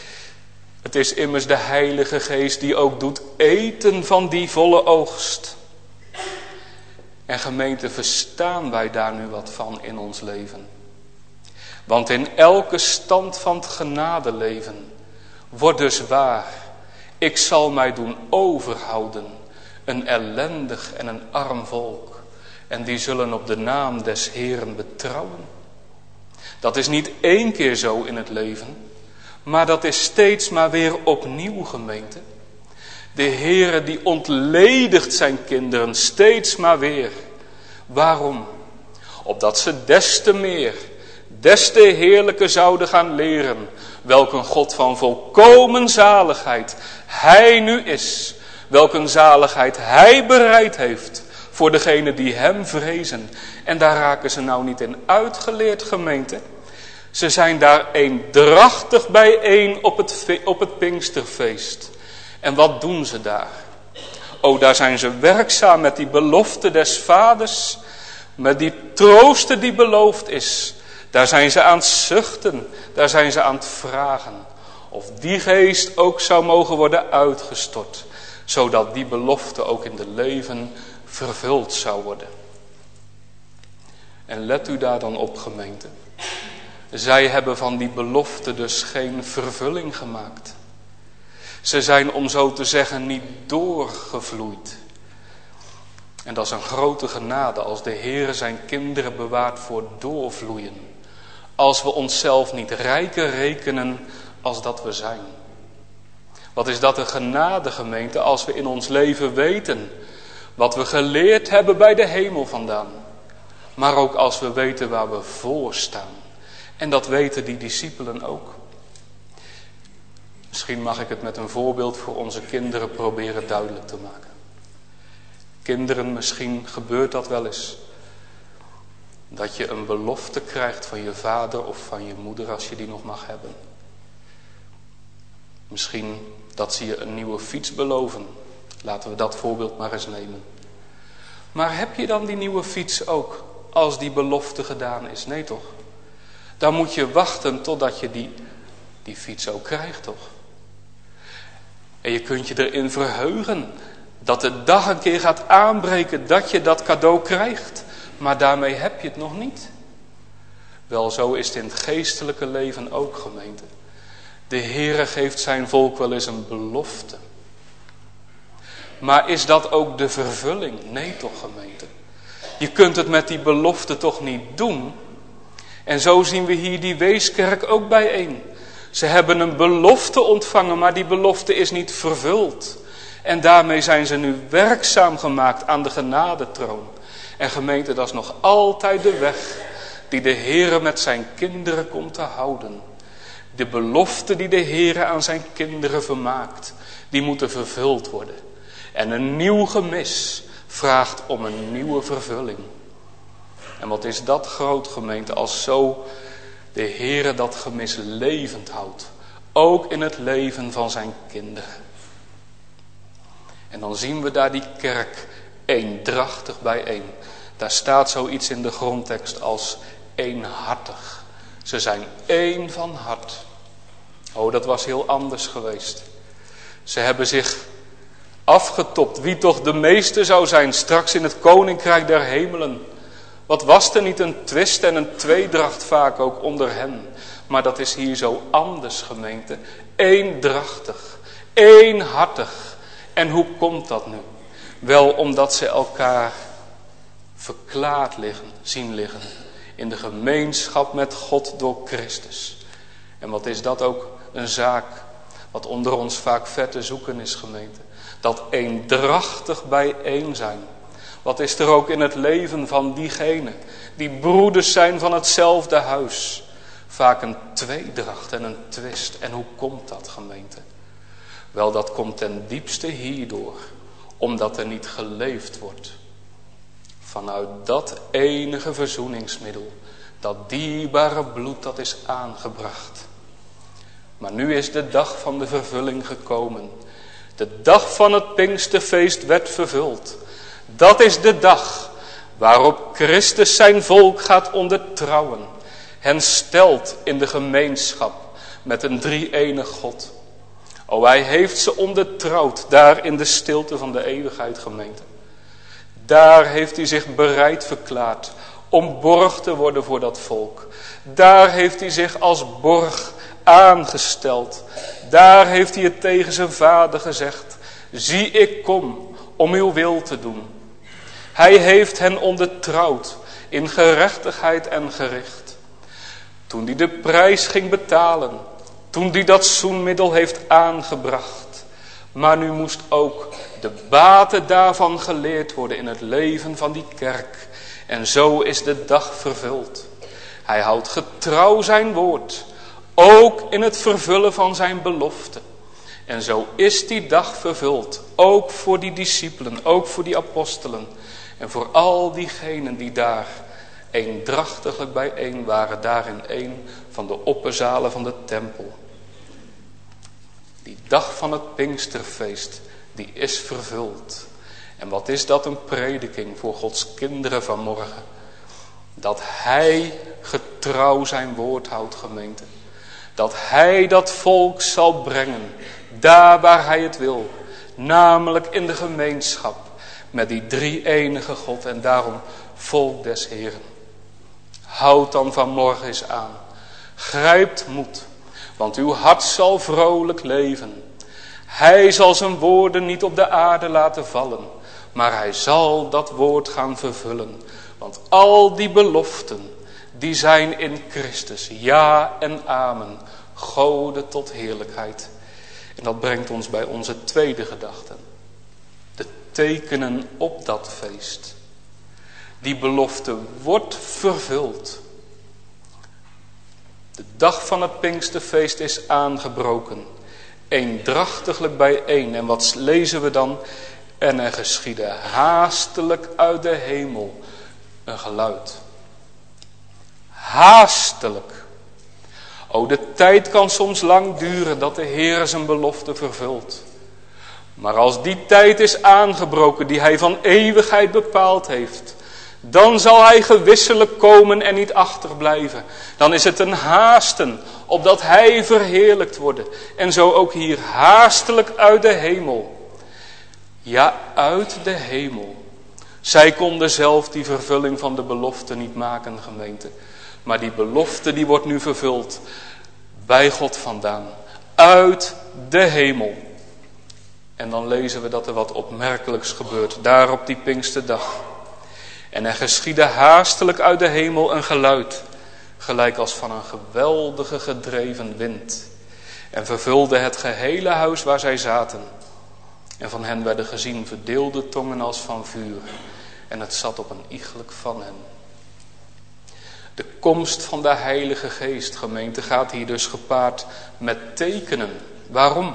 Het is immers de Heilige Geest die ook doet eten van die volle oogst. En gemeente, verstaan wij daar nu wat van in ons leven? Want in elke stand van het genadeleven wordt dus waar: ik zal mij doen overhouden, een ellendig en een arm volk. En die zullen op de naam des Heeren betrouwen. Dat is niet één keer zo in het leven, maar dat is steeds maar weer opnieuw, gemeente. De Heere die ontledigt zijn kinderen steeds maar weer. Waarom? Opdat ze des te meer, des te heerlijker zouden gaan leren welk een God van volkomen zaligheid Hij nu is. Welk een zaligheid Hij bereid heeft voor degenen die Hem vrezen. En daar raken ze nou niet in uitgeleerd, gemeente. Ze zijn daar eendrachtig bijeen op het Pinksterfeest. En wat doen ze daar? O, daar zijn ze werkzaam met die belofte des Vaders. Met die troosten die beloofd is. Daar zijn ze aan het zuchten. Daar zijn ze aan het vragen. Of die geest ook zou mogen worden uitgestort. Zodat die belofte ook in de leven vervuld zou worden. En let u daar dan op, gemeente. Zij hebben van die belofte dus geen vervulling gemaakt. Ze zijn, om zo te zeggen, niet doorgevloeid. En dat is een grote genade als de Heer zijn kinderen bewaart voor doorvloeien. Als we onszelf niet rijker rekenen als dat we zijn. Wat is dat een genade, gemeente, als we in ons leven weten wat we geleerd hebben bij de hemel vandaan. Maar ook als we weten waar we voor staan. En dat weten die discipelen ook. Misschien mag ik het met een voorbeeld voor onze kinderen proberen duidelijk te maken. Kinderen, misschien gebeurt dat wel eens. Dat je een belofte krijgt van je vader of van je moeder als je die nog mag hebben. Misschien dat ze je een nieuwe fiets beloven. Laten we dat voorbeeld maar eens nemen. Maar heb je dan die nieuwe fiets ook als die belofte gedaan is? Nee toch? Dan moet je wachten totdat je die fiets ook krijgt, toch? En je kunt je erin verheugen dat de dag een keer gaat aanbreken dat je dat cadeau krijgt. Maar daarmee heb je het nog niet. Wel, zo is het in het geestelijke leven ook, gemeente. De Heere geeft zijn volk wel eens een belofte. Maar is dat ook de vervulling? Nee toch, gemeente. Je kunt het met die belofte toch niet doen. En zo zien we hier die weeskerk ook bijeen. Ze hebben een belofte ontvangen, maar die belofte is niet vervuld. En daarmee zijn ze nu werkzaam gemaakt aan de genadetroon. En gemeente, dat is nog altijd de weg die de Heere met zijn kinderen komt te houden. De belofte die de Heere aan zijn kinderen vermaakt, die moeten vervuld worden. En een nieuw gemis vraagt om een nieuwe vervulling. En wat is dat groot, gemeente, als zo de Heere dat gemis levend houdt. Ook in het leven van zijn kinderen. En dan zien we daar die kerk eendrachtig bijeen. Daar staat zoiets in de grondtekst als eenhartig. Ze zijn één van hart. Oh, dat was heel anders geweest. Ze hebben zich afgetopt wie toch de meeste zou zijn straks in het koninkrijk der hemelen. Wat was er niet een twist en een tweedracht vaak ook onder hen. Maar dat is hier zo anders, gemeente. Eendrachtig, eenhartig. En hoe komt dat nu? Wel omdat ze elkaar verklaard zien liggen in de gemeenschap met God door Christus. En wat is dat ook een zaak wat onder ons vaak ver te zoeken is, gemeente. Dat eendrachtig bijeen zijn. Wat is er ook in het leven van diegenen die broeders zijn van hetzelfde huis. Vaak een tweedracht en een twist. En hoe komt dat, gemeente? Wel, dat komt ten diepste hierdoor. Omdat er niet geleefd wordt. Vanuit dat enige verzoeningsmiddel. Dat dierbare bloed dat is aangebracht. Maar nu is de dag van de vervulling gekomen. De dag van het Pinksterfeest werd vervuld. Dat is de dag waarop Christus zijn volk gaat ondertrouwen. Hen stelt in de gemeenschap met een drie-enig God. O, hij heeft ze ondertrouwd, daar in de stilte van de eeuwigheid, gemeente. Daar heeft hij zich bereid verklaard om borg te worden voor dat volk. Daar heeft hij zich als borg aangesteld. Daar heeft hij het tegen zijn vader gezegd. Zie, ik kom om uw wil te doen. Hij heeft hen ondertrouwd in gerechtigheid en gericht. Toen hij de prijs ging betalen, toen hij dat zoenmiddel heeft aangebracht. Maar nu moest ook de baten daarvan geleerd worden in het leven van die kerk. En zo is de dag vervuld. Hij houdt getrouw zijn woord, ook in het vervullen van zijn belofte. En zo is die dag vervuld, ook voor die discipelen, ook voor die apostelen. En voor al diegenen die daar eendrachtiglijk bijeen waren, daar in een van de opperzalen van de tempel. Die dag van het Pinksterfeest, die is vervuld. En wat is dat een prediking voor Gods kinderen vanmorgen. Dat hij getrouw zijn woord houdt, gemeente. Dat hij dat volk zal brengen, daar waar hij het wil. Namelijk in de gemeenschap met die drie-enige God en daarom volk des Heren. Houd dan vanmorgen eens aan. Grijpt moed, want uw hart zal vrolijk leven. Hij zal zijn woorden niet op de aarde laten vallen, maar hij zal dat woord gaan vervullen. Want al die beloften, die zijn in Christus. Ja en amen. Gode tot heerlijkheid. En dat brengt ons bij onze tweede gedachte. De tekenen op dat feest. Die belofte wordt vervuld. De dag van het Pinksterfeest is aangebroken. Eendrachtiglijk bijeen. En wat lezen we dan? En er geschiedde haastelijk uit de hemel een geluid. Haastelijk. O, de tijd kan soms lang duren dat de Heer zijn belofte vervult. Maar als die tijd is aangebroken die hij van eeuwigheid bepaald heeft, dan zal hij gewisselijk komen en niet achterblijven. Dan is het een haasten, opdat hij verheerlijkt wordt. En zo ook hier haastelijk uit de hemel. Ja, uit de hemel. Zij konden zelf die vervulling van de belofte niet maken, gemeente. Maar die belofte die wordt nu vervuld bij God vandaan. Uit de hemel. En dan lezen we dat er wat opmerkelijks gebeurt. Daar op die Pinksterdag. En er geschiedde haastelijk uit de hemel een geluid. Gelijk als van een geweldige gedreven wind. En vervulde het gehele huis waar zij zaten. En van hen werden gezien verdeelde tongen als van vuur. En het zat op een iegelijk van hen. De komst van de Heilige Geest, gemeente, gaat hier dus gepaard met tekenen. Waarom?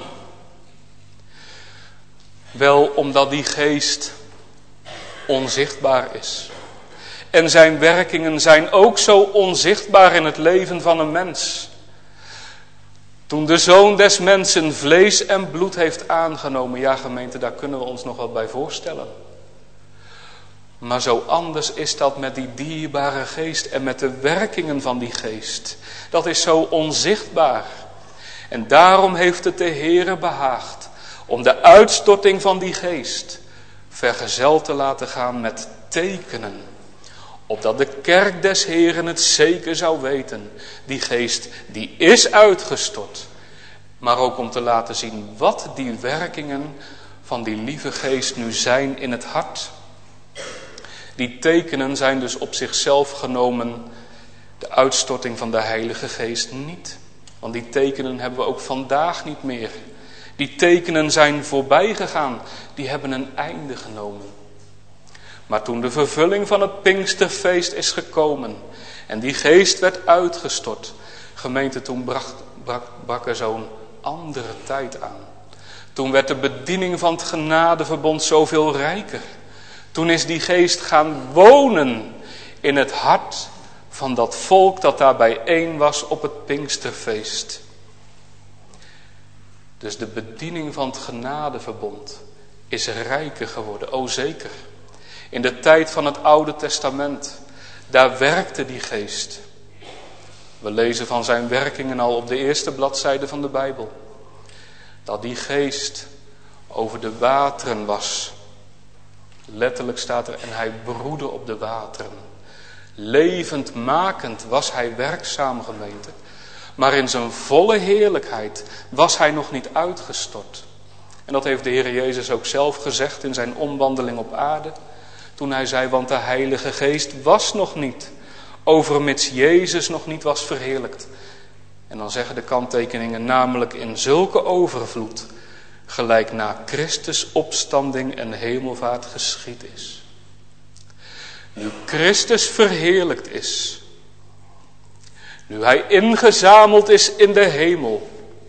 Wel omdat die geest onzichtbaar is. En zijn werkingen zijn ook zo onzichtbaar in het leven van een mens. Toen de Zoon des Mensen vlees en bloed heeft aangenomen. Ja, gemeente, daar kunnen we ons nog wat bij voorstellen. Maar zo anders is dat met die dierbare geest en met de werkingen van die geest. Dat is zo onzichtbaar. En daarom heeft het de Heere behaagd om de uitstorting van die geest vergezeld te laten gaan met tekenen. Opdat de kerk des Heeren het zeker zou weten. Die geest die is uitgestort. Maar ook om te laten zien wat die werkingen van die lieve geest nu zijn in het hart. Die tekenen zijn dus op zichzelf genomen de uitstorting van de Heilige Geest niet. Want die tekenen hebben we ook vandaag niet meer. Die tekenen zijn voorbij gegaan. Die hebben een einde genomen. Maar toen de vervulling van het Pinksterfeest is gekomen en die geest werd uitgestort, gemeente, toen brak er zo'n andere tijd aan. Toen werd de bediening van het genadeverbond zoveel rijker. Toen is die geest gaan wonen in het hart van dat volk dat daar bijeen was op het Pinksterfeest. Dus de bediening van het genadeverbond is rijker geworden, o zeker. In de tijd van het Oude Testament, daar werkte die geest. We lezen van zijn werkingen al op de eerste bladzijde van de Bijbel. dat die geest over de wateren was. Letterlijk staat er, en hij broedde op de wateren. Levendmakend was hij werkzaam, gemeente. Maar in zijn volle heerlijkheid was hij nog niet uitgestort. En dat heeft de Heer Jezus ook zelf gezegd in zijn omwandeling op aarde. Toen hij zei, want de Heilige Geest was nog niet, overmits Jezus nog niet was verheerlijkt. En dan zeggen de kanttekeningen, namelijk in zulke overvloed, gelijk na Christus opstanding en hemelvaart geschied is. Nu Christus verheerlijkt is, nu hij ingezameld is in de hemel,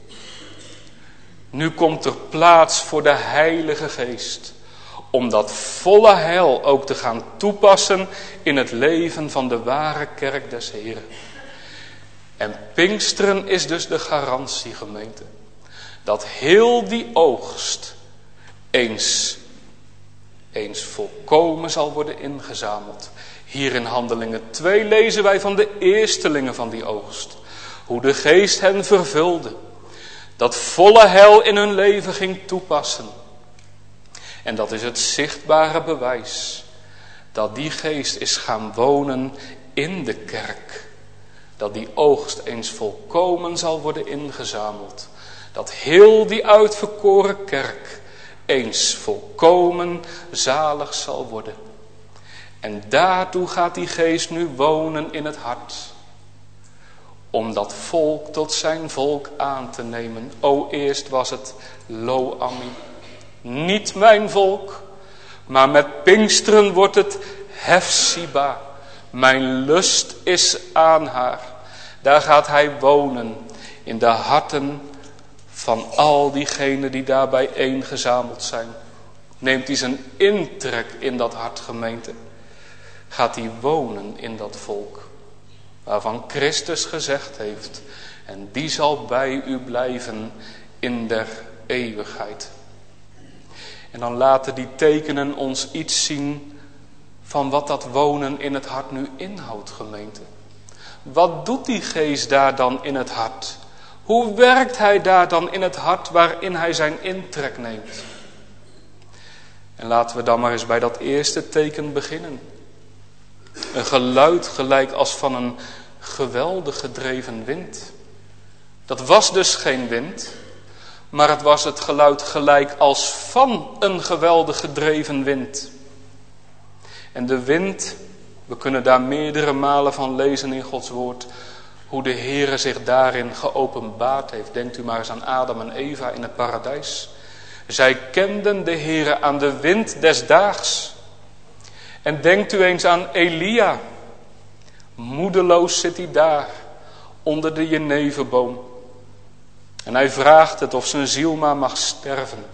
nu komt er plaats voor de Heilige Geest, om dat volle heil ook te gaan toepassen in het leven van de ware kerk des Heren. En Pinksteren is dus de garantie, gemeente, dat heel die oogst eens volkomen zal worden ingezameld. Hier in Handelingen 2 lezen wij van de eerstelingen van die oogst. Hoe de Geest hen vervulde. Dat volle heil in hun leven ging toepassen. En dat is het zichtbare bewijs dat die Geest is gaan wonen in de kerk. Dat die oogst eens volkomen zal worden ingezameld. Dat heel die uitverkoren kerk eens volkomen zalig zal worden. En daartoe gaat die Geest nu wonen in het hart. Om dat volk tot zijn volk aan te nemen. O, eerst was het Lo Ami. Niet mijn volk. Maar met Pinksteren wordt het Hefsiba. Mijn lust is aan haar. Daar gaat hij wonen. In de harten van al diegenen die daar bijeengezameld zijn. Neemt hij zijn intrek in dat hart, gemeente. Gaat hij wonen in dat volk. Waarvan Christus gezegd heeft. En die zal bij u blijven in der eeuwigheid. En dan laten die tekenen ons iets zien van wat dat wonen in het hart nu inhoudt, gemeente. Wat doet die Geest daar dan in het hart? Hoe werkt hij daar dan in het hart waarin hij zijn intrek neemt? En laten we dan maar eens bij dat eerste teken beginnen. Een geluid gelijk als van een geweldig gedreven wind. Dat was dus geen wind, maar het was het geluid gelijk als van een geweldig gedreven wind. En de wind, we kunnen daar meerdere malen van lezen in Gods woord, hoe de Heere zich daarin geopenbaard heeft. Denkt u maar eens aan Adam en Eva in het paradijs. Zij kenden de Heere aan de wind des daags. En denkt u eens aan Elia. Moedeloos zit hij daar, onder de jeneverboom. En hij vraagt het of zijn ziel maar mag sterven.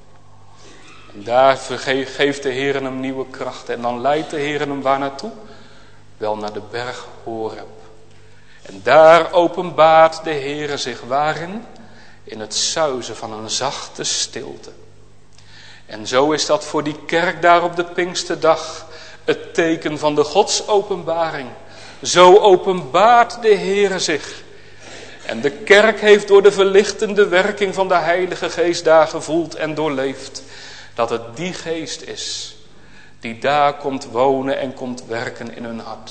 En daar geeft de Heere hem nieuwe krachten. En dan leidt de Heere hem waar naartoe? Wel naar de berg Horeb. En daar openbaart de Heere zich waarin? In het suizen van een zachte stilte. En zo is dat voor die kerk daar op de Pinksterdag het teken van de godsopenbaring. Zo openbaart de Heere zich. En de kerk heeft door de verlichtende werking van de Heilige Geest daar gevoeld en doorleefd. Dat het die Geest is die daar komt wonen en komt werken in hun hart.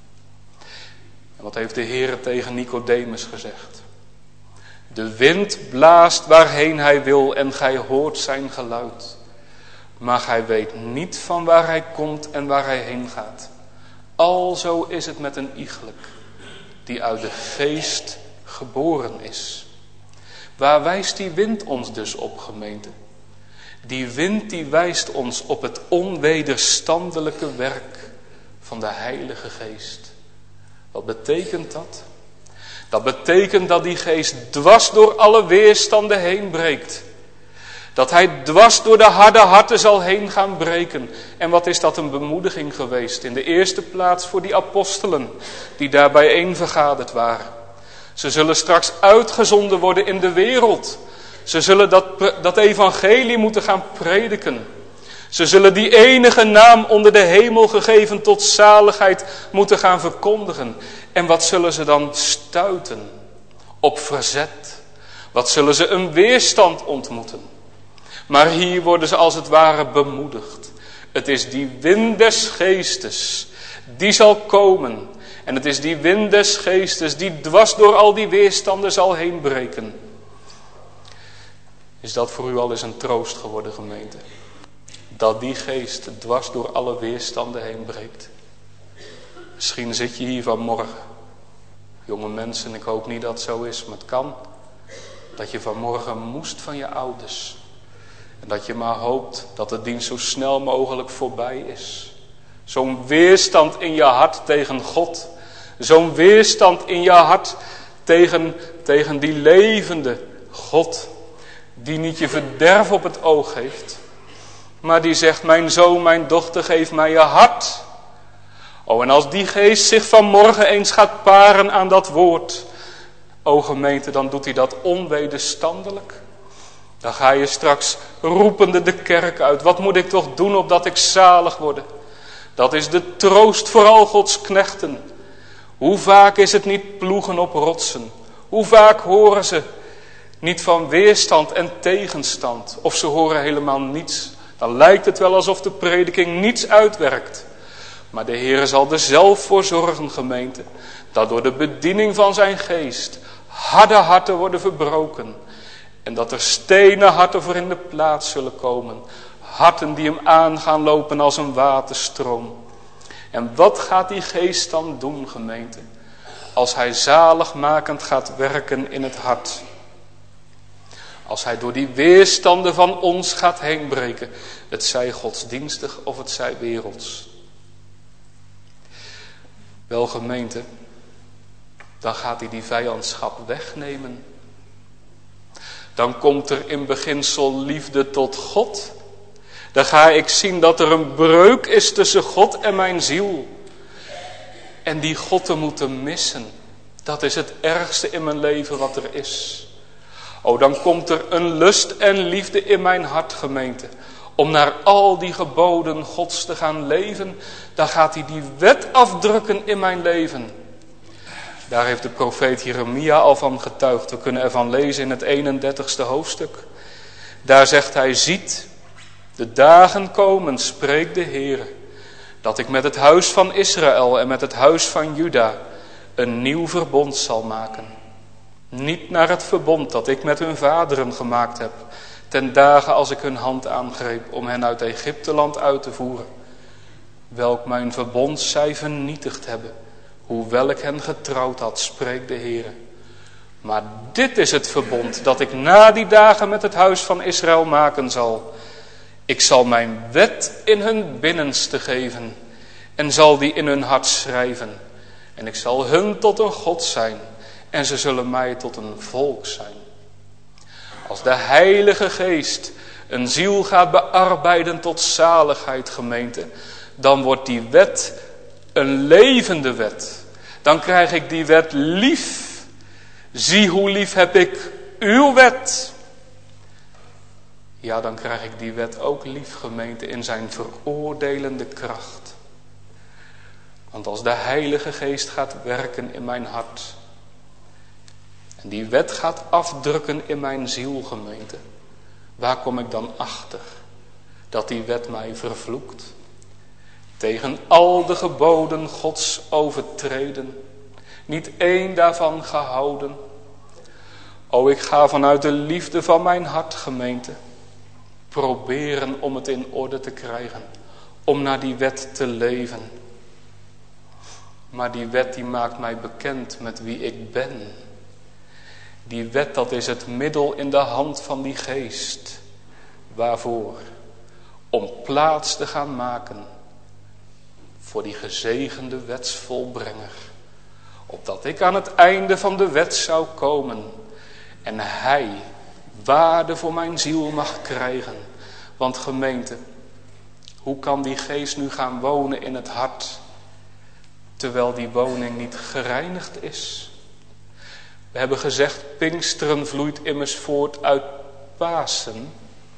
En wat heeft de Heere tegen Nicodemus gezegd? De wind blaast waarheen hij wil en gij hoort zijn geluid. Maar gij weet niet van waar hij komt en waar hij heen gaat. Alzo is het met een iegelijk die uit de Geest geboren is. Waar wijst die wind ons dus op, gemeente? Die wind die wijst ons op het onwederstandelijke werk van de Heilige Geest. Wat betekent dat? Dat betekent dat die Geest dwars door alle weerstanden heen breekt. Dat hij dwars door de harde harten zal heen gaan breken. En wat is dat een bemoediging geweest? In de eerste plaats voor die apostelen die daar bijeen vergaderd waren. Ze zullen straks uitgezonden worden in de wereld. Ze zullen dat evangelie moeten gaan prediken. Ze zullen die enige naam onder de hemel gegeven tot zaligheid moeten gaan verkondigen. En wat zullen ze dan stuiten? Op verzet. Wat zullen ze een weerstand ontmoeten. Maar hier worden ze als het ware bemoedigd. Het is die wind des geestes, die zal komen. En het is die wind des geestes die dwars door al die weerstanden zal heen breken. Is dat voor u al eens een troost geworden, gemeente? Dat die geest dwars door alle weerstanden heen breekt. Misschien zit je hier vanmorgen. Jonge mensen, ik hoop niet dat het zo is, maar het kan. Dat je vanmorgen moest van je ouders. En dat je maar hoopt dat de dienst zo snel mogelijk voorbij is. Zo'n weerstand in je hart tegen God. Zo'n weerstand in je hart tegen die levende God. Die niet je verderf op het oog heeft. Maar die zegt, mijn zoon, mijn dochter, geef mij je hart. Oh, en als die geest zich vanmorgen eens gaat paren aan dat woord. O gemeente, dan doet hij dat onwederstandelijk. Dan ga je straks roepende de kerk uit. Wat moet ik toch doen opdat ik zalig word? Dat is de troost voor al Gods knechten. Hoe vaak is het niet ploegen op rotsen? Hoe vaak horen ze niet van weerstand en tegenstand? Of ze horen helemaal niets. Dan lijkt het wel alsof de prediking niets uitwerkt. Maar de Heer zal er zelf voor zorgen, gemeente. Dat door de bediening van zijn geest harde harten worden verbroken. En dat er stenen harten voor in de plaats zullen komen. Harten die hem aan gaan lopen als een waterstroom. En wat gaat die geest dan doen, gemeente? Als hij zaligmakend gaat werken in het hart. Als hij door die weerstanden van ons gaat heenbreken. Het zij godsdienstig of het zij werelds. Wel, gemeente, dan gaat hij die vijandschap wegnemen. Dan komt er in beginsel liefde tot God. Dan ga ik zien dat er een breuk is tussen God en mijn ziel. En die God te moeten missen, dat is het ergste in mijn leven wat er is. Oh, dan komt er een lust en liefde in mijn hart, gemeente. Om naar al die geboden Gods te gaan leven. Dan gaat hij die wet afdrukken in mijn leven. Daar heeft de profeet Jeremia al van getuigd. We kunnen ervan lezen in het 31ste hoofdstuk. Daar zegt hij, ziet, de dagen komen, spreekt de Heer, dat ik met het huis van Israël en met het huis van Juda een nieuw verbond zal maken. Niet naar het verbond dat ik met hun vaderen gemaakt heb, ten dagen als ik hun hand aangreep om hen uit Egypteland uit te voeren. Welk mijn verbond zij vernietigd hebben, hoewel ik hen getrouwd had, spreekt de Heer. Maar dit is het verbond dat ik na die dagen met het huis van Israël maken zal. Ik zal mijn wet in hun binnenste geven en zal die in hun hart schrijven. En ik zal hun tot een God zijn en ze zullen mij tot een volk zijn. Als de Heilige Geest een ziel gaat bearbeiden tot zaligheid, gemeente, dan wordt die wet een levende wet. Dan krijg ik die wet lief. Zie hoe lief heb ik uw wet. Ja, dan krijg ik die wet ook lief, gemeente, in zijn veroordelende kracht. Want als de Heilige Geest gaat werken in mijn hart en die wet gaat afdrukken in mijn ziel, gemeente, waar kom ik dan achter? Dat die wet mij vervloekt. Tegen al de geboden Gods overtreden. Niet één daarvan gehouden. O, ik ga vanuit de liefde van mijn hart, gemeente, proberen om het in orde te krijgen. Om naar die wet te leven. Maar die wet die maakt mij bekend met wie ik ben. Die wet, dat is het middel in de hand van die geest. Waarvoor? Om plaats te gaan maken voor die gezegende wetsvolbrenger. Opdat ik aan het einde van de wet zou komen en hij waarde voor mijn ziel mag krijgen. Want gemeente, hoe kan die geest nu gaan wonen in het hart, terwijl die woning niet gereinigd is? We hebben gezegd, Pinksteren vloeit immers voort uit Pasen.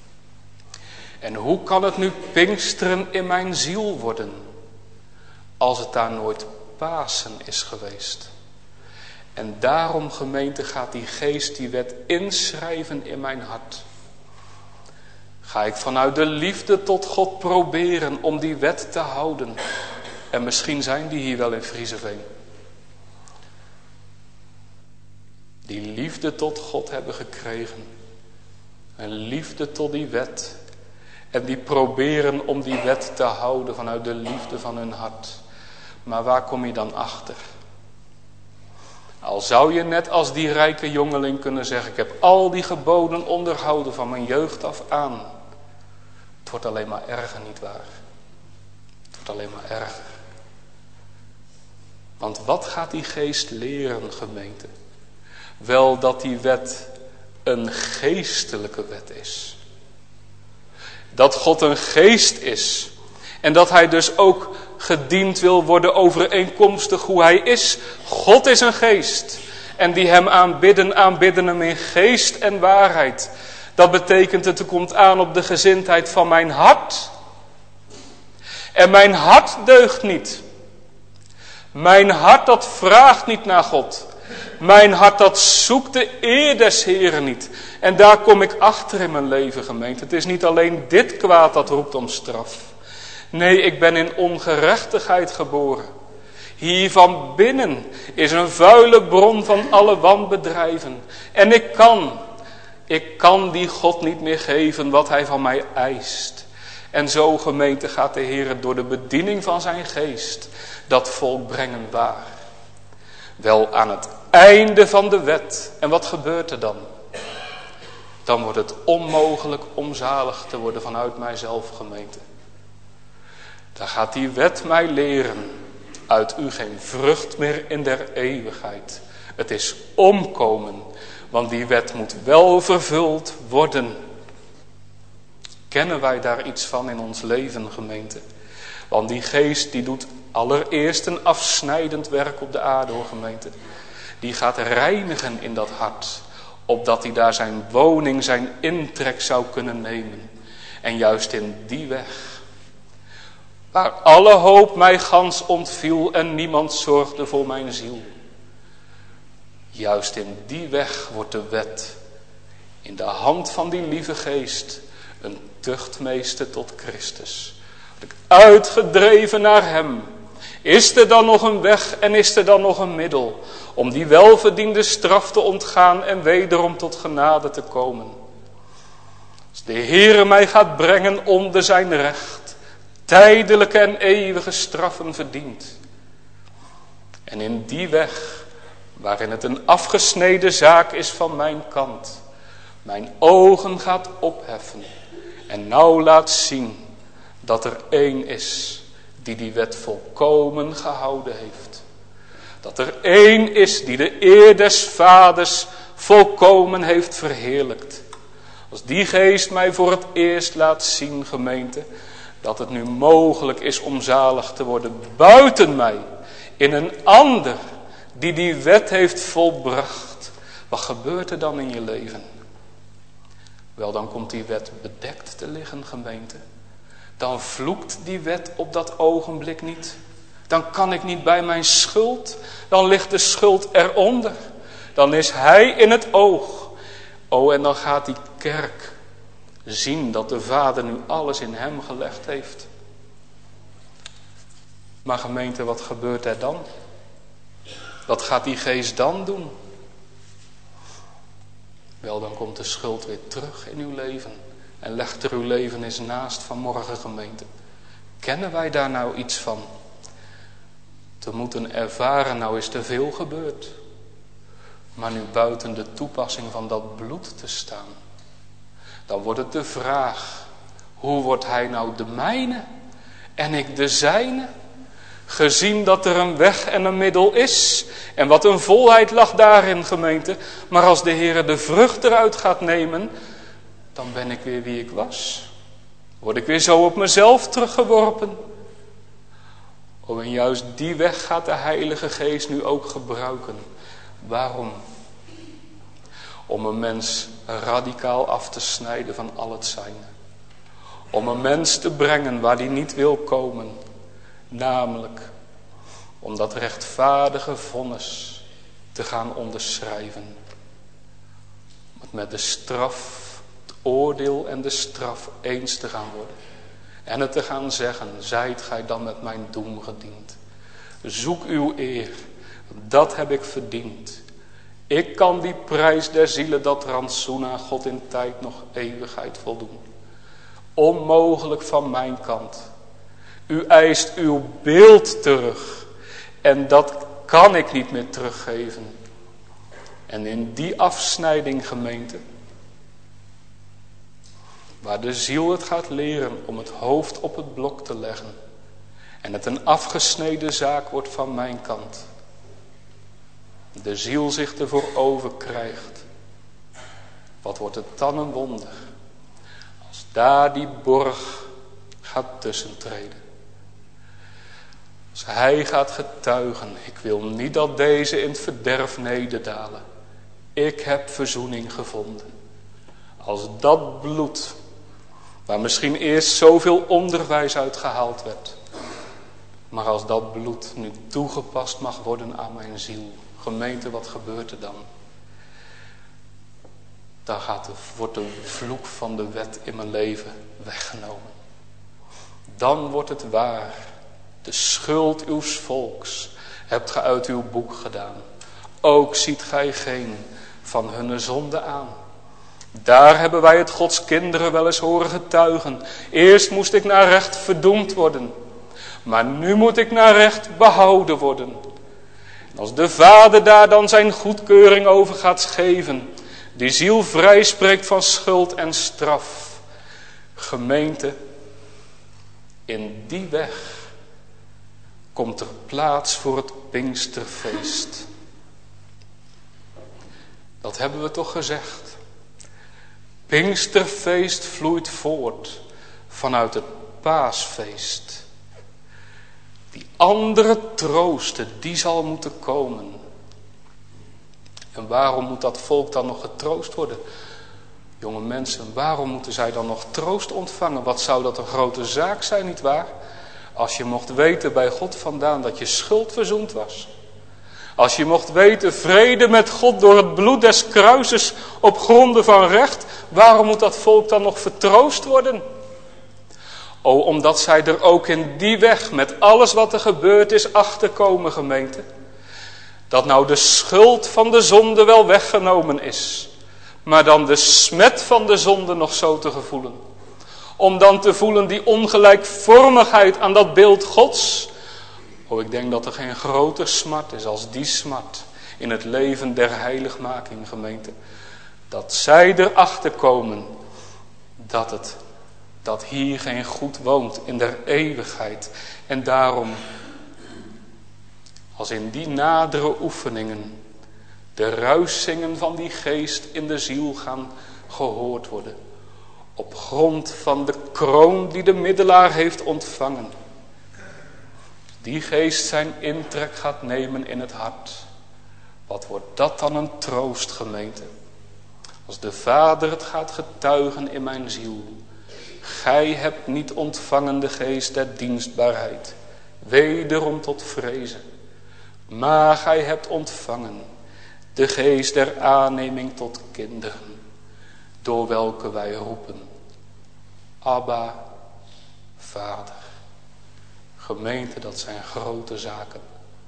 En hoe kan het nu Pinksteren in mijn ziel worden, als het daar nooit Pasen is geweest? En daarom, gemeente, gaat die geest die wet inschrijven in mijn hart. Ga ik vanuit de liefde tot God proberen om die wet te houden. En misschien zijn die hier wel in Frieseveen. Die liefde tot God hebben gekregen. Een liefde tot die wet. En die proberen om die wet te houden vanuit de liefde van hun hart. Maar waar kom je dan achter? Al zou je net als die rijke jongeling kunnen zeggen, ik heb al die geboden onderhouden van mijn jeugd af aan. Het wordt alleen maar erger, nietwaar? Het wordt alleen maar erger. Want wat gaat die geest leren, gemeente? Wel dat die wet een geestelijke wet is. Dat God een geest is. En dat hij dus ook gediend wil worden overeenkomstig hoe hij is. God is een geest. En die hem aanbidden, aanbidden hem in geest en waarheid. Dat betekent het komt aan op de gezindheid van mijn hart. En mijn hart deugt niet. Mijn hart dat vraagt niet naar God. Mijn hart dat zoekt de eer des Heren niet. En daar kom ik achter in mijn leven, gemeente. Het is niet alleen dit kwaad dat roept om straf. Nee, ik ben in ongerechtigheid geboren. Hier van binnen is een vuile bron van alle wanbedrijven. En ik kan die God niet meer geven wat hij van mij eist. En zo, gemeente, gaat de Heer door de bediening van zijn geest dat volk brengen waar. Wel aan het einde van de wet. En wat gebeurt er dan? Dan wordt het onmogelijk om zalig te worden vanuit mijzelf, gemeente. Dan gaat die wet mij leren. Uit u geen vrucht meer in der eeuwigheid. Het is omkomen. Want die wet moet wel vervuld worden. Kennen wij daar iets van in ons leven, gemeente? Want die geest die doet allereerst een afsnijdend werk op de aarde, hoor, gemeente. Die gaat reinigen in dat hart. Opdat hij daar zijn woning, zijn intrek zou kunnen nemen. En juist in die weg. Waar alle hoop mij gans ontviel en niemand zorgde voor mijn ziel. Juist in die weg wordt de wet in de hand van die lieve geest een tuchtmeester tot Christus. Word ik uitgedreven naar hem. Is er dan nog een weg en is er dan nog een middel om die welverdiende straf te ontgaan en wederom tot genade te komen? Als de Heere mij gaat brengen onder zijn recht, tijdelijke en eeuwige straffen verdient. En in die weg, waarin het een afgesneden zaak is van mijn kant, mijn ogen gaat opheffen en nauw laat zien dat er één is die wet volkomen gehouden heeft. Dat er één is die de eer des vaders volkomen heeft verheerlijkt. Als die geest mij voor het eerst laat zien, gemeente, dat het nu mogelijk is om zalig te worden buiten mij, in een ander die wet heeft volbracht. Wat gebeurt er dan in je leven? Wel, dan komt die wet bedekt te liggen, gemeente. Dan vloekt die wet op dat ogenblik niet. Dan kan ik niet bij mijn schuld. Dan ligt de schuld eronder. Dan is hij in het oog. Oh, en dan gaat die kerk zien dat de Vader nu alles in hem gelegd heeft. Maar gemeente, wat gebeurt er dan? Wat gaat die geest dan doen? Wel, dan komt de schuld weer terug in uw leven. En legt er uw leven eens naast vanmorgen, gemeente. Kennen wij daar nou iets van? Te moeten ervaren, nou is er veel gebeurd. Maar nu buiten de toepassing van dat bloed te staan. Dan wordt het de vraag. Hoe wordt hij nou de mijne? En ik de zijne? Gezien dat er een weg en een middel is. En wat een volheid lag daarin, gemeente. Maar als de Heer de vrucht eruit gaat nemen, dan ben ik weer wie ik was. Word ik weer zo op mezelf teruggeworpen. Oh, en juist die weg gaat de Heilige Geest nu ook gebruiken. Waarom? Om een mens radicaal af te snijden van al het zijne. Om een mens te brengen waar die niet wil komen. Namelijk om dat rechtvaardige vonnis te gaan onderschrijven. Met de straf, het oordeel en de straf eens te gaan worden. En het te gaan zeggen, zijt gij dan met mijn doem gediend. Zoek uw eer, dat heb ik verdiend. Ik kan die prijs der zielen, dat rantsoen aan God in tijd nog eeuwigheid voldoen. Onmogelijk van mijn kant. U eist uw beeld terug. En dat kan ik niet meer teruggeven. En in die afsnijding, gemeente, waar de ziel het gaat leren om het hoofd op het blok te leggen en het een afgesneden zaak wordt van mijn kant, de ziel zich ervoor overkrijgt, wat wordt het dan een wonder als daar die borg gaat tussentreden. Als hij gaat getuigen, ik wil niet dat deze in het verderf nederdalen. Ik heb verzoening gevonden. Als dat bloed, waar misschien eerst zoveel onderwijs uit gehaald werd, maar als dat bloed nu toegepast mag worden aan mijn ziel. Gemeente, wat gebeurt er dan? Dan wordt de vloek van de wet in mijn leven weggenomen. Dan wordt het waar. De schuld uws volks hebt gij uit uw boek gedaan. Ook ziet gij geen van hunne zonde aan. Daar hebben wij het Gods kinderen wel eens horen getuigen. Eerst moest ik naar recht verdoemd worden. Maar nu moet ik naar recht behouden worden. En als de Vader daar dan zijn goedkeuring over gaat geven, die ziel vrij spreekt van schuld en straf. Gemeente, in die weg komt er plaats voor het Pinksterfeest. Dat hebben we toch gezegd. Pinksterfeest vloeit voort vanuit het Paasfeest. Die andere troosten, die zal moeten komen. En waarom moet dat volk dan nog getroost worden? Jonge mensen, waarom moeten zij dan nog troost ontvangen? Wat zou dat een grote zaak zijn, nietwaar? Als je mocht weten bij God vandaan dat je schuld verzoend was. Als je mocht weten vrede met God door het bloed des kruises op gronden van recht. Waarom moet dat volk dan nog vertroost worden? O, omdat zij er ook in die weg met alles wat er gebeurd is achterkomen, gemeente. Dat nou de schuld van de zonde wel weggenomen is. Maar dan de smet van de zonde nog zo te gevoelen. Om dan te voelen die ongelijkvormigheid aan dat beeld Gods. Oh, ik denk dat er geen groter smart is als die smart in het leven der heiligmaking, gemeente. Dat zij erachter komen dat hier geen goed woont in der eeuwigheid. En daarom, als in die nadere oefeningen de ruissingen van die geest in de ziel gaan gehoord worden. Op grond van de kroon die de middelaar heeft ontvangen. Die geest zijn intrek gaat nemen in het hart. Wat wordt dat dan een troost, gemeente? Als de Vader het gaat getuigen in mijn ziel. Gij hebt niet ontvangen de geest der dienstbaarheid, wederom tot vrezen. Maar gij hebt ontvangen de geest der aanneming tot kinderen, door welke wij roepen, Abba, Vader. Gemeente, dat zijn grote zaken.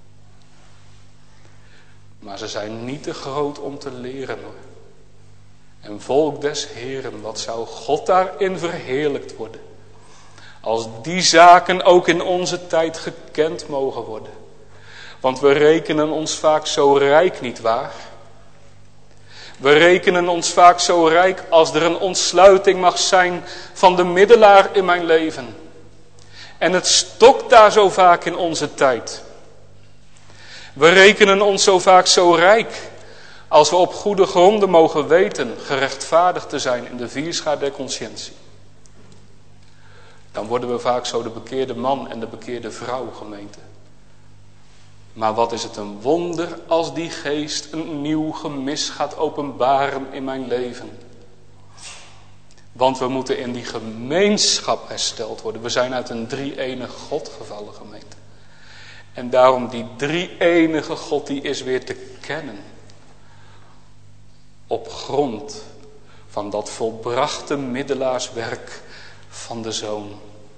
Maar ze zijn niet te groot om te leren, hoor. En volk des Heeren, wat zou God daarin verheerlijkt worden, als die zaken ook in onze tijd gekend mogen worden. Want we rekenen ons vaak zo rijk, nietwaar? We rekenen ons vaak zo rijk als er een ontsluiting mag zijn van de middelaar in mijn leven. En het stokt daar zo vaak in onze tijd. We rekenen ons zo vaak zo rijk als we op goede gronden mogen weten gerechtvaardigd te zijn in de vierschaar der conscientie. Dan worden we vaak zo de bekeerde man en de bekeerde vrouw, gemeente. Maar wat is het een wonder als die geest een nieuw gemis gaat openbaren in mijn leven. Want we moeten in die gemeenschap hersteld worden. We zijn uit een drie-enig God gevallen, gemeente. En daarom die drie-enige God, die is weer te kennen. Op grond van dat volbrachte middelaarswerk van de Zoon.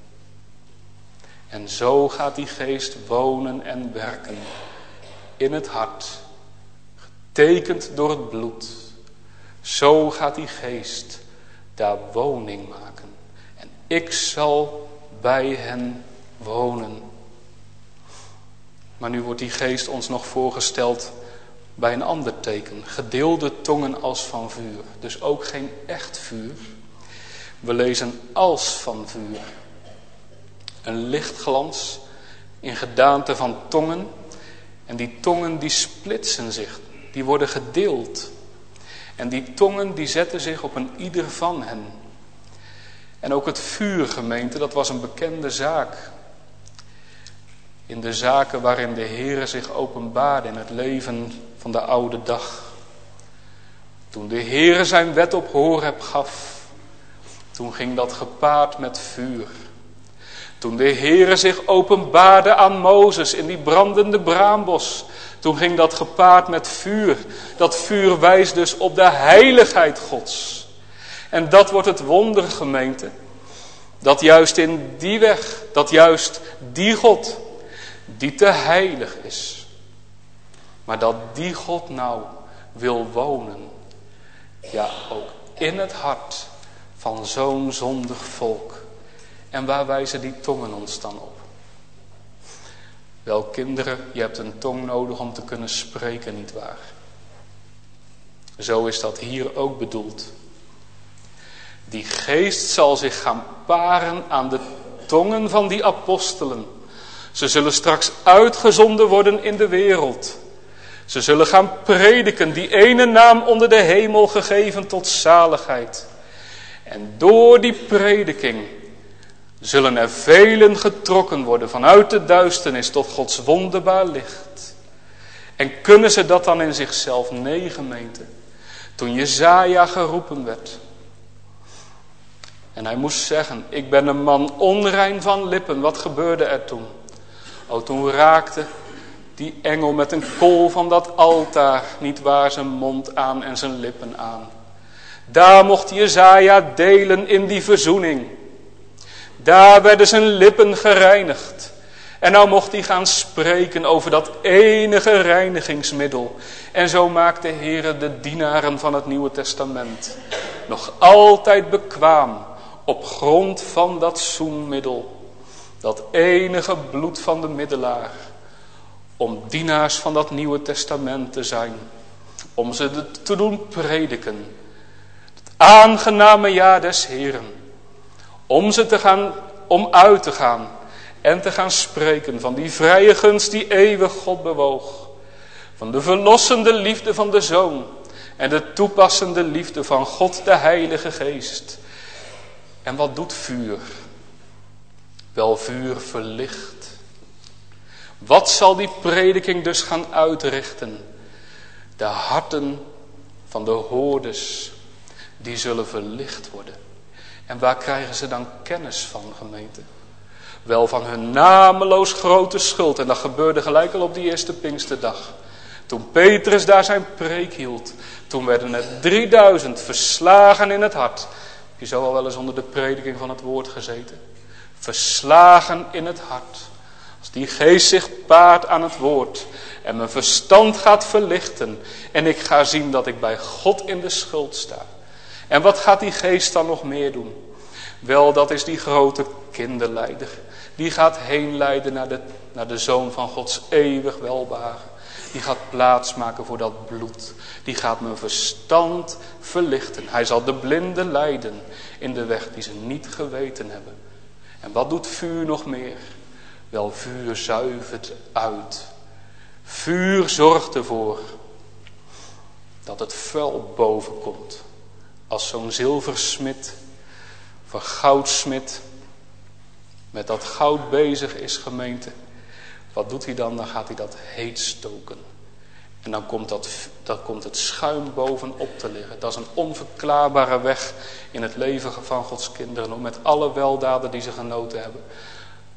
En zo gaat die geest wonen en werken in het hart, getekend door het bloed. Zo gaat die geest daar woning maken. En ik zal bij hen wonen. Maar nu wordt die geest ons nog voorgesteld bij een ander teken. Gedeelde tongen als van vuur. Dus ook geen echt vuur. We lezen als van vuur. Een lichtglans in gedaante van tongen. En die tongen die splitsen zich. Die worden gedeeld. En die tongen die zetten zich op een ieder van hen. En ook het vuur, gemeente, dat was een bekende zaak. In de zaken waarin de Heere zich openbaarde in het leven van de oude dag. Toen de Heere zijn wet op Horeb gaf, toen ging dat gepaard met vuur. Toen de Heere zich openbaarde aan Mozes in die brandende braambos, toen ging dat gepaard met vuur. Dat vuur wijst dus op de heiligheid Gods. En dat wordt het wonder, gemeente. Dat juist in die weg, dat juist die God, die te heilig is. Maar dat die God nou wil wonen. Ja, ook in het hart van zo'n zondig volk. En waar wijzen die tongen ons dan op? Wel, kinderen, je hebt een tong nodig om te kunnen spreken, nietwaar? Zo is dat hier ook bedoeld. Die geest zal zich gaan paren aan de tongen van die apostelen. Ze zullen straks uitgezonden worden in de wereld. Ze zullen gaan prediken, die ene naam onder de hemel gegeven tot zaligheid. En door die prediking zullen er velen getrokken worden vanuit de duisternis tot Gods wonderbaar licht. En kunnen ze dat dan in zichzelf? Nee, gemeente. Toen Jesaja geroepen werd. En hij moest zeggen, ik ben een man onrein van lippen. Wat gebeurde er toen? Oh, toen raakte die engel met een kool van dat altaar niet waar zijn mond aan en zijn lippen aan. Daar mocht Jesaja delen in die verzoening. Daar werden zijn lippen gereinigd. En nou mocht hij gaan spreken over dat enige reinigingsmiddel. En zo maakt de Heere de dienaren van het Nieuwe Testament nog altijd bekwaam op grond van dat zoenmiddel. Dat enige bloed van de middelaar. Om dienaars van dat Nieuwe Testament te zijn. Om ze te doen prediken. Het aangename jaar des Heeren. Om uit te gaan en te gaan spreken van die vrije gunst die eeuwig God bewoog. Van de verlossende liefde van de Zoon en de toepassende liefde van God de Heilige Geest. En wat doet vuur? Wel, vuur verlicht. Wat zal die prediking dus gaan uitrichten? De harten van de hoorders, die zullen verlicht worden. En waar krijgen ze dan kennis van, gemeente? Wel, van hun nameloos grote schuld. En dat gebeurde gelijk al op die eerste Pinksterdag. Toen Petrus daar zijn preek hield. Toen werden er 3000 verslagen in het hart. Heb je zo al wel eens onder de prediking van het woord gezeten? Verslagen in het hart. Als die geest zich paart aan het woord. En mijn verstand gaat verlichten. En ik ga zien dat ik bij God in de schuld sta. En wat gaat die geest dan nog meer doen? Wel, dat is die grote kinderleider. Die gaat heen leiden naar de Zoon van Gods eeuwig welbaren. Die gaat plaatsmaken voor dat bloed. Die gaat mijn verstand verlichten. Hij zal de blinden leiden in de weg die ze niet geweten hebben. En wat doet vuur nog meer? Wel, vuur zuivert uit. Vuur zorgt ervoor dat het vuil boven komt. Als zo'n zilversmid of goudsmid met dat goud bezig is, gemeente. Wat doet hij dan? Dan gaat hij dat heet stoken. En dan komt het schuim bovenop te liggen. Dat is een onverklaarbare weg in het leven van Gods kinderen. Met alle weldaden die ze genoten hebben.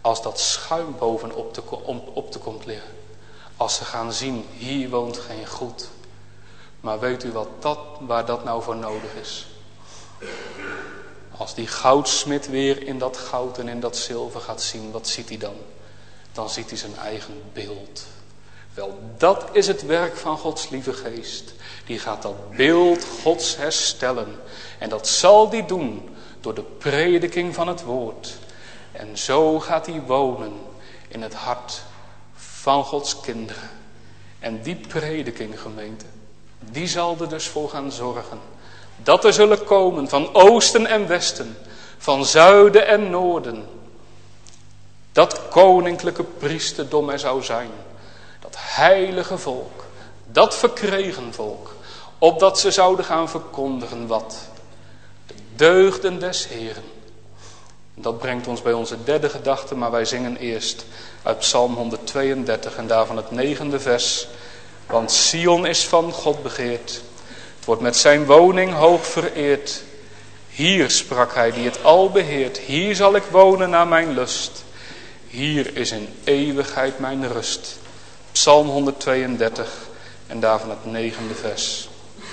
als dat schuim bovenop te komt liggen. Als ze gaan zien, hier woont geen goed. Maar weet u waar dat nou voor nodig is? Als die goudsmid weer in dat goud en in dat zilver gaat zien, wat ziet hij dan? Dan ziet hij zijn eigen beeld. Wel, dat is het werk van Gods lieve geest. Die gaat dat beeld Gods herstellen. En dat zal die doen door de prediking van het woord. En zo gaat hij wonen in het hart van Gods kinderen. En die prediking, gemeente, die zal er dus voor gaan zorgen. Dat er zullen komen van oosten en westen, van zuiden en noorden. Dat koninklijke priesterdom er zou zijn. Dat heilige volk, dat verkregen volk. Opdat ze zouden gaan verkondigen wat? De deugden des Heeren. Dat brengt ons bij onze derde gedachte, maar wij zingen eerst uit Psalm 132 en daarvan het 9e vers. Want Sion is van God begeerd. Het wordt met zijn woning hoog vereerd. Hier, sprak hij die het al beheert. Hier zal ik wonen naar mijn lust. Hier is in eeuwigheid mijn rust. Psalm 132 en daarvan het 9e vers.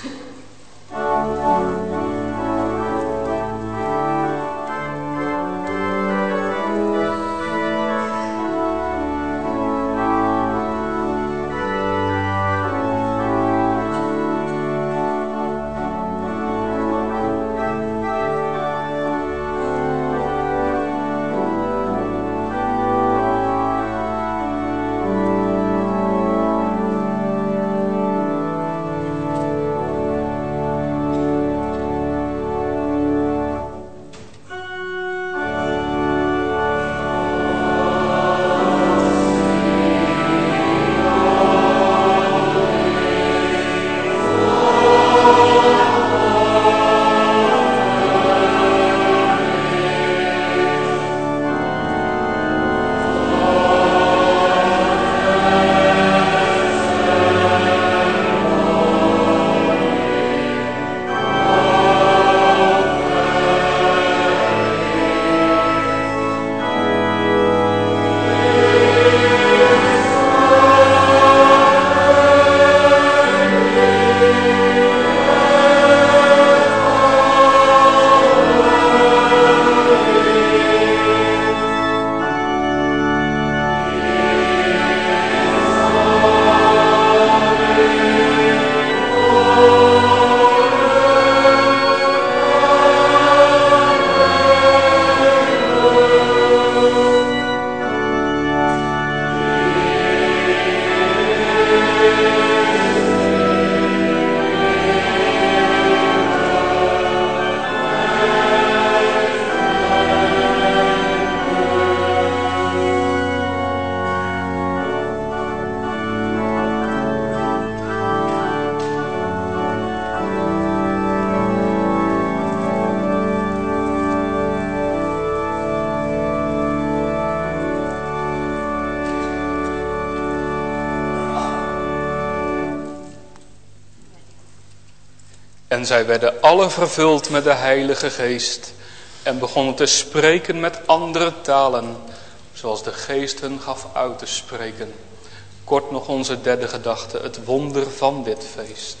En zij werden alle vervuld met de Heilige Geest en begonnen te spreken met andere talen, zoals de Geest hun gaf uit te spreken. Kort nog onze derde gedachte, het wonder van dit feest.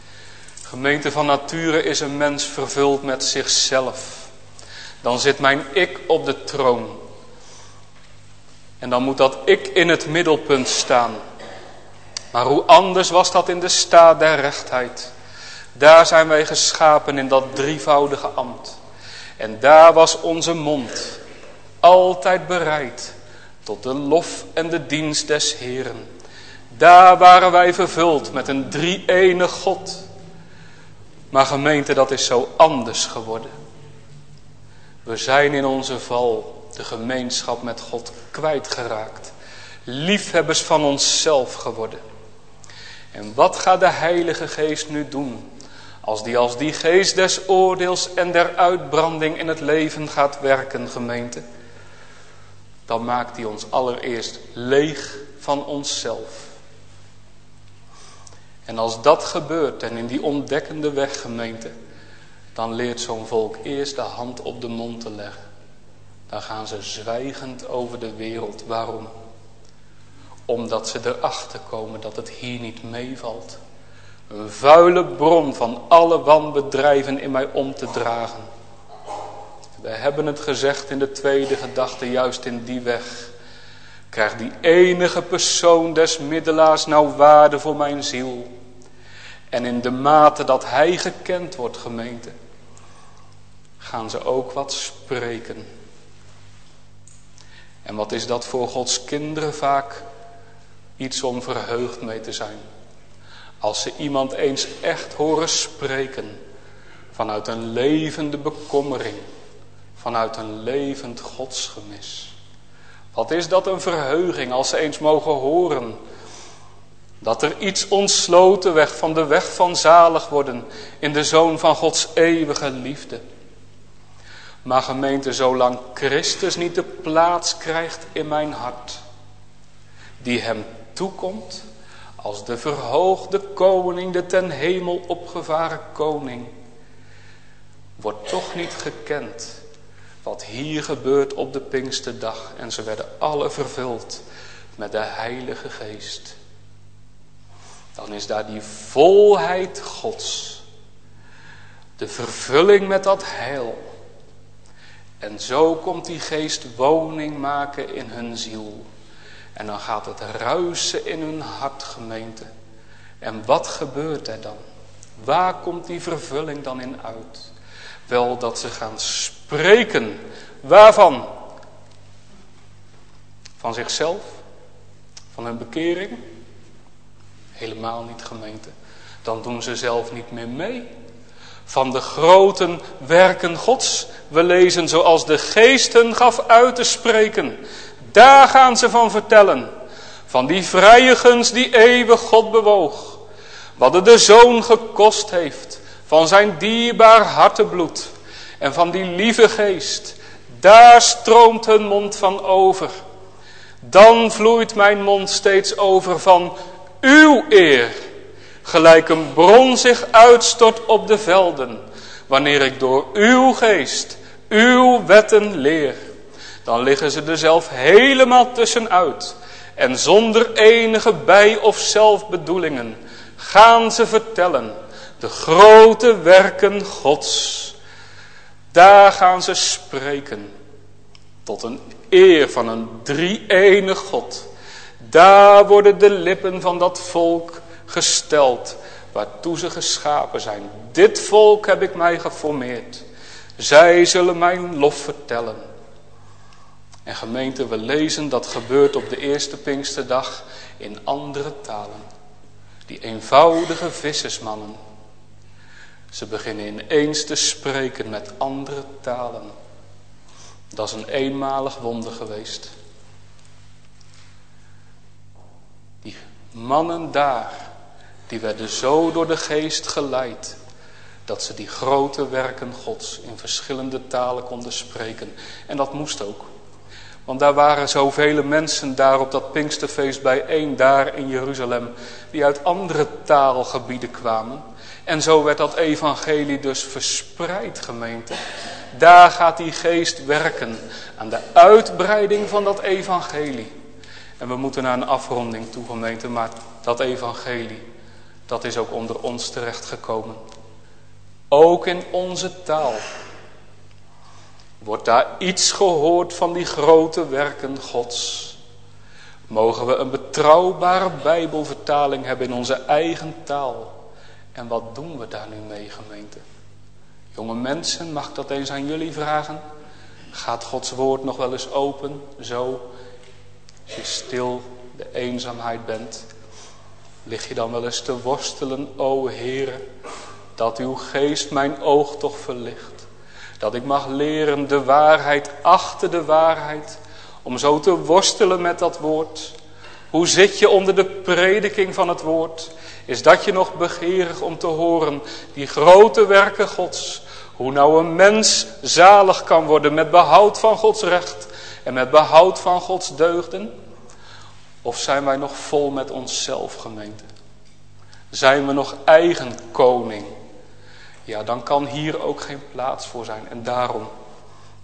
Gemeente, van nature is een mens vervuld met zichzelf. Dan zit mijn ik op de troon. En dan moet dat ik in het middelpunt staan. Maar hoe anders was dat in de staat der rechtheid. Daar zijn wij geschapen in dat drievoudige ambt. En daar was onze mond altijd bereid tot de lof en de dienst des Heeren. Daar waren wij vervuld met een drie-enig God. Maar gemeente, dat is zo anders geworden. We zijn in onze val de gemeenschap met God kwijtgeraakt. Liefhebbers van onszelf geworden. En wat gaat de Heilige Geest nu doen? Als die geest des oordeels en der uitbranding in het leven gaat werken, gemeente. Dan maakt hij ons allereerst leeg van onszelf. En als dat gebeurt en in die ontdekkende weg, gemeente, dan leert zo'n volk eerst de hand op de mond te leggen. dan gaan ze zwijgend over de wereld. Waarom? Omdat ze erachter komen dat het hier niet meevalt. Een vuile bron van alle wanbedrijven in mij om te dragen. We hebben het gezegd in de tweede gedachte, juist in die weg. Krijgt die enige persoon des middelaars nou waarde voor mijn ziel. En in de mate dat hij gekend wordt, gemeente, gaan ze ook wat spreken. En wat is dat voor Gods kinderen vaak iets om verheugd mee te zijn. Als ze iemand eens echt horen spreken vanuit een levende bekommering, vanuit een levend godsgemis. Wat is dat een verheuging als ze eens mogen horen dat er iets ontsloten werd van de weg van zalig worden in de Zoon van Gods eeuwige liefde. Maar gemeente, zolang Christus niet de plaats krijgt in mijn hart, die hem toekomt als de verhoogde koning, de ten hemel opgevaren koning, wordt toch niet gekend wat hier gebeurt op de Pinksterdag. En ze werden alle vervuld met de Heilige Geest. Dan is daar die volheid Gods. De vervulling met dat heil. En zo komt die Geest woning maken in hun ziel. En dan gaat het ruisen in hun hart, gemeente. En wat gebeurt er dan? Waar komt die vervulling dan in uit? Wel, dat ze gaan spreken. Waarvan? Van zichzelf? Van hun bekering? Helemaal niet, gemeente. Dan doen ze zelf niet meer mee. Van de grote werken Gods. We lezen zoals de Geest hun gaf uit te spreken. Daar gaan ze van vertellen. Van die vrije gunst die eeuwig God bewoog. Wat het de Zoon gekost heeft. Van zijn dierbaar hartebloed. En van die lieve Geest. Daar stroomt hun mond van over. Dan vloeit mijn mond steeds over van uw eer. Gelijk een bron zich uitstort op de velden. Wanneer ik door uw Geest, uw wetten leer. Dan liggen ze er zelf helemaal tussenuit. En zonder enige bij- of zelfbedoelingen gaan ze vertellen de grote werken Gods. Daar gaan ze spreken tot een eer van een drie-enig God. Daar worden de lippen van dat volk gesteld waartoe ze geschapen zijn. Dit volk heb ik mij geformeerd. Zij zullen mijn lof vertellen. En gemeente, we lezen dat gebeurt op de eerste Pinksterdag in andere talen. Die eenvoudige vissersmannen. Ze beginnen ineens te spreken met andere talen. Dat is een eenmalig wonder geweest. Die mannen daar, die werden zo door de Geest geleid, dat ze die grote werken Gods in verschillende talen konden spreken. En dat moest ook. Want daar waren zoveel mensen daar op dat Pinksterfeest bijeen, daar in Jeruzalem, die uit andere taalgebieden kwamen. En zo werd dat evangelie dus verspreid, gemeente. Daar gaat die Geest werken aan de uitbreiding van dat evangelie. En we moeten naar een afronding toe, gemeente, maar dat evangelie, dat is ook onder ons terechtgekomen. Ook in onze taal wordt daar iets gehoord van die grote werken Gods. Mogen we een betrouwbare Bijbelvertaling hebben in onze eigen taal. En wat doen we daar nu mee, gemeente? Jonge mensen, mag ik dat eens aan jullie vragen? Gaat Gods woord nog wel eens open, zo, als je stil de eenzaamheid bent? Lig je dan wel eens te worstelen, o Heere, dat uw Geest mijn oog toch verlicht? Dat ik mag leren de waarheid achter de waarheid, om zo te worstelen met dat woord. Hoe zit je onder de prediking van het woord? Is dat je nog begeerig om te horen die grote werken Gods? Hoe nou een mens zalig kan worden met behoud van Gods recht en met behoud van Gods deugden? Of zijn wij nog vol met onszelf, gemeente? Zijn we nog eigen koning? Ja, dan kan hier ook geen plaats voor zijn. En daarom,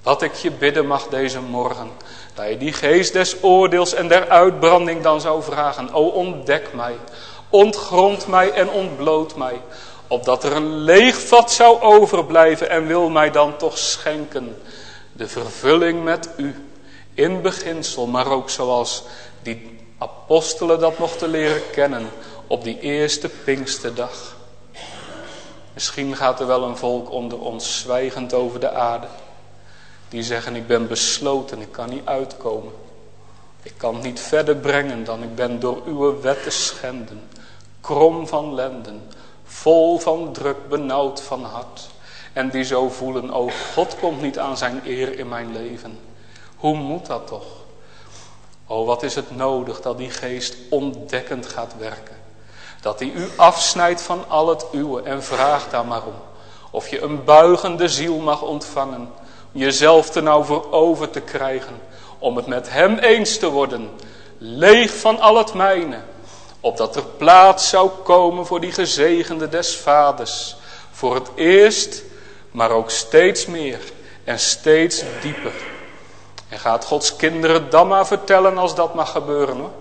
Wat ik je bidden mag deze morgen, dat je die geest des oordeels en der uitbranding dan zou vragen. O, ontdek mij, ontgrond mij en ontbloot mij, opdat er een leeg vat zou overblijven en wil mij dan toch schenken. De vervulling met u, in beginsel, maar ook zoals die apostelen dat mochten leren kennen op die eerste Pinksterdag. Misschien gaat er wel een volk onder ons zwijgend over de aarde. Die zeggen, ik ben besloten, ik kan niet uitkomen. Ik kan het niet verder brengen dan ik ben door uw wet te schenden. Krom van lenden, vol van druk, benauwd van hart. En die zo voelen, oh, God komt niet aan zijn eer in mijn leven. Hoe moet dat toch? Oh, wat is het nodig dat die geest ontdekkend gaat werken. Dat hij u afsnijdt van al het uwe en vraagt daar maar om. Of je een buigende ziel mag ontvangen. Jezelf er nou voor over te krijgen. Om het met hem eens te worden. Leeg van al het mijne. Opdat er plaats zou komen voor die gezegende des vaders. Voor het eerst, maar ook steeds meer en steeds dieper. En gaat Gods kinderen dan maar vertellen als dat mag gebeuren, hoor.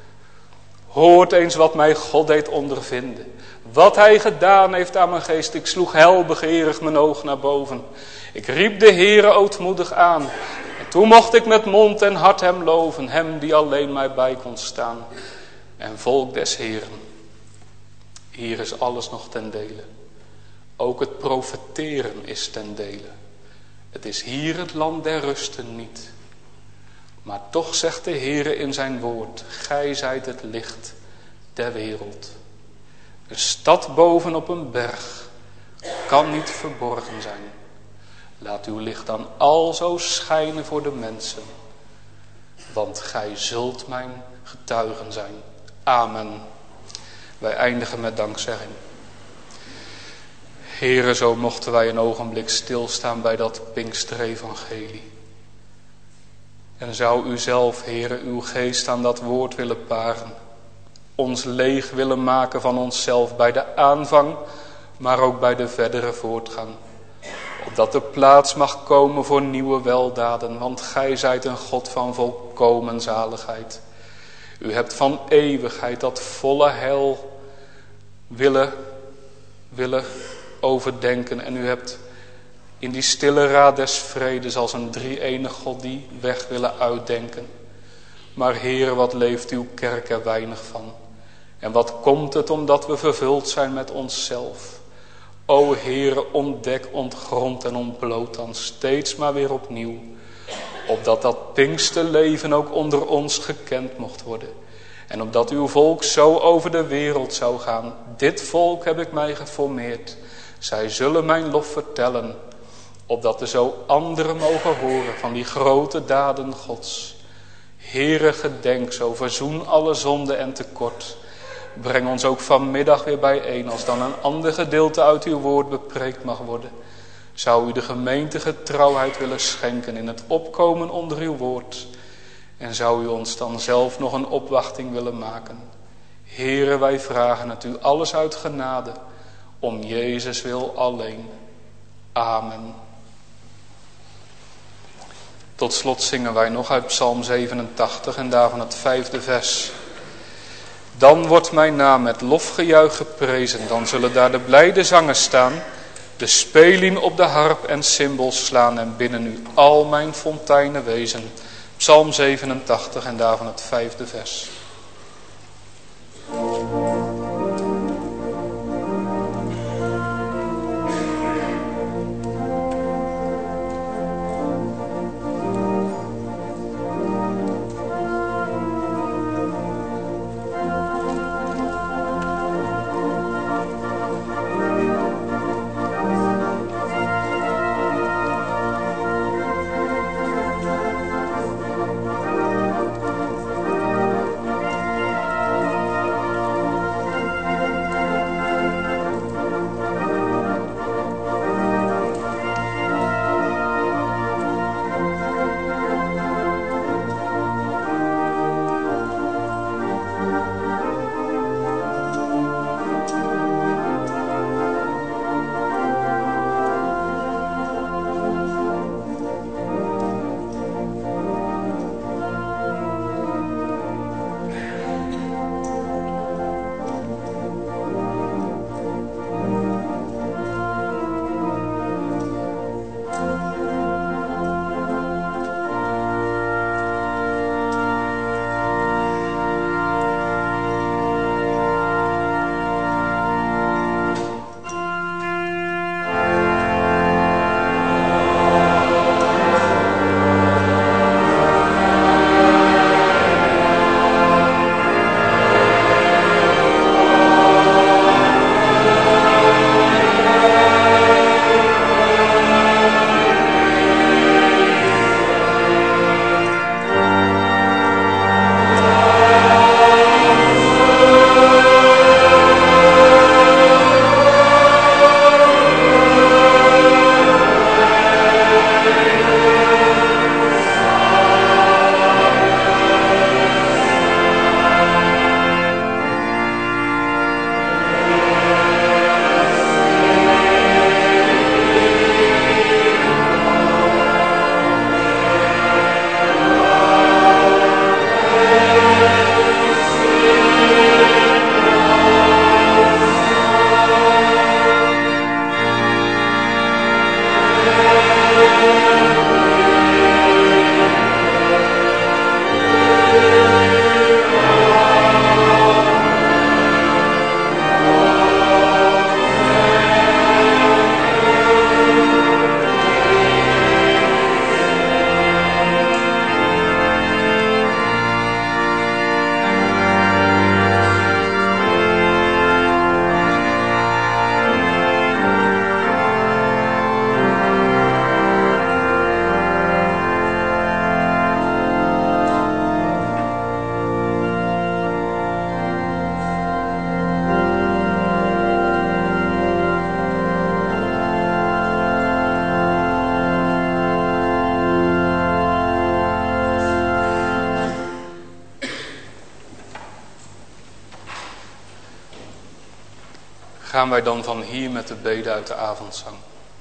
Hoort eens wat mij God deed ondervinden. Wat hij gedaan heeft aan mijn geest. Ik sloeg helbegeerig mijn oog naar boven. Ik riep de Heere ootmoedig aan. En toen mocht ik met mond en hart hem loven. Hem die alleen mij bij kon staan. En volk des Heeren. Hier is alles nog ten dele. Ook het profeteren is ten dele. Het is hier het land der rusten niet. Maar toch zegt de Heere in zijn woord. Gij zijt het licht der wereld. Een stad boven op een berg kan niet verborgen zijn. Laat uw licht dan alzo schijnen voor de mensen. Want gij zult mijn getuigen zijn. Amen. Wij eindigen met dankzegging. Heere, zo mochten wij een ogenblik stilstaan bij dat Pinksterevangelie. En zou u zelf, Heere, uw geest aan dat woord willen paren. Ons leeg willen maken van onszelf bij de aanvang, maar ook bij de verdere voortgang. Opdat er plaats mag komen voor nieuwe weldaden, want gij zijt een God van volkomen zaligheid. U hebt van eeuwigheid dat volle heil willen overdenken. En u hebt in die stille raad des vredes als een drie-enig God die weg willen uitdenken. Maar Heer, wat leeft uw kerk er weinig van. En wat komt het omdat we vervuld zijn met onszelf. O Heere, ontdek, ontgrond en ontbloot dan steeds maar weer opnieuw. Opdat dat Pinksterleven ook onder ons gekend mocht worden. En opdat uw volk zo over de wereld zou gaan. Dit volk heb ik mij geformeerd. Zij zullen mijn lof vertellen. Opdat er zo anderen mogen horen van die grote daden Gods. Heere, gedenk zo, verzoen alle zonde en tekort. Breng ons ook vanmiddag weer bijeen, als dan een ander gedeelte uit uw woord bepreekt mag worden. Zou u de gemeente getrouwheid willen schenken in het opkomen onder uw woord. En zou u ons dan zelf nog een opwachting willen maken. Heere, wij vragen het u alles uit genade, om Jezus wil alleen. Amen. Tot slot zingen wij nog uit Psalm 87 en daarvan het 5e vers. Dan wordt mijn naam met lofgejuich geprezen, dan zullen daar de blijde zangers staan, de spelien op de harp en cymbals slaan en binnen u al mijn fonteinen wezen. Psalm 87 en daarvan het 5e vers. gaan wij dan van hier met de bede uit de avondzang.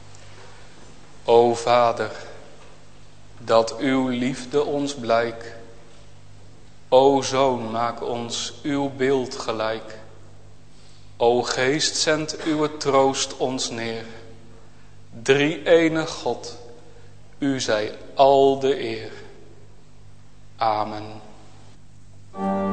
O Vader, dat uw liefde ons blijk. O Zoon, maak ons uw beeld gelijk. O Geest, zend uw troost ons neer. Drie-enig God, u zij al de eer. Amen.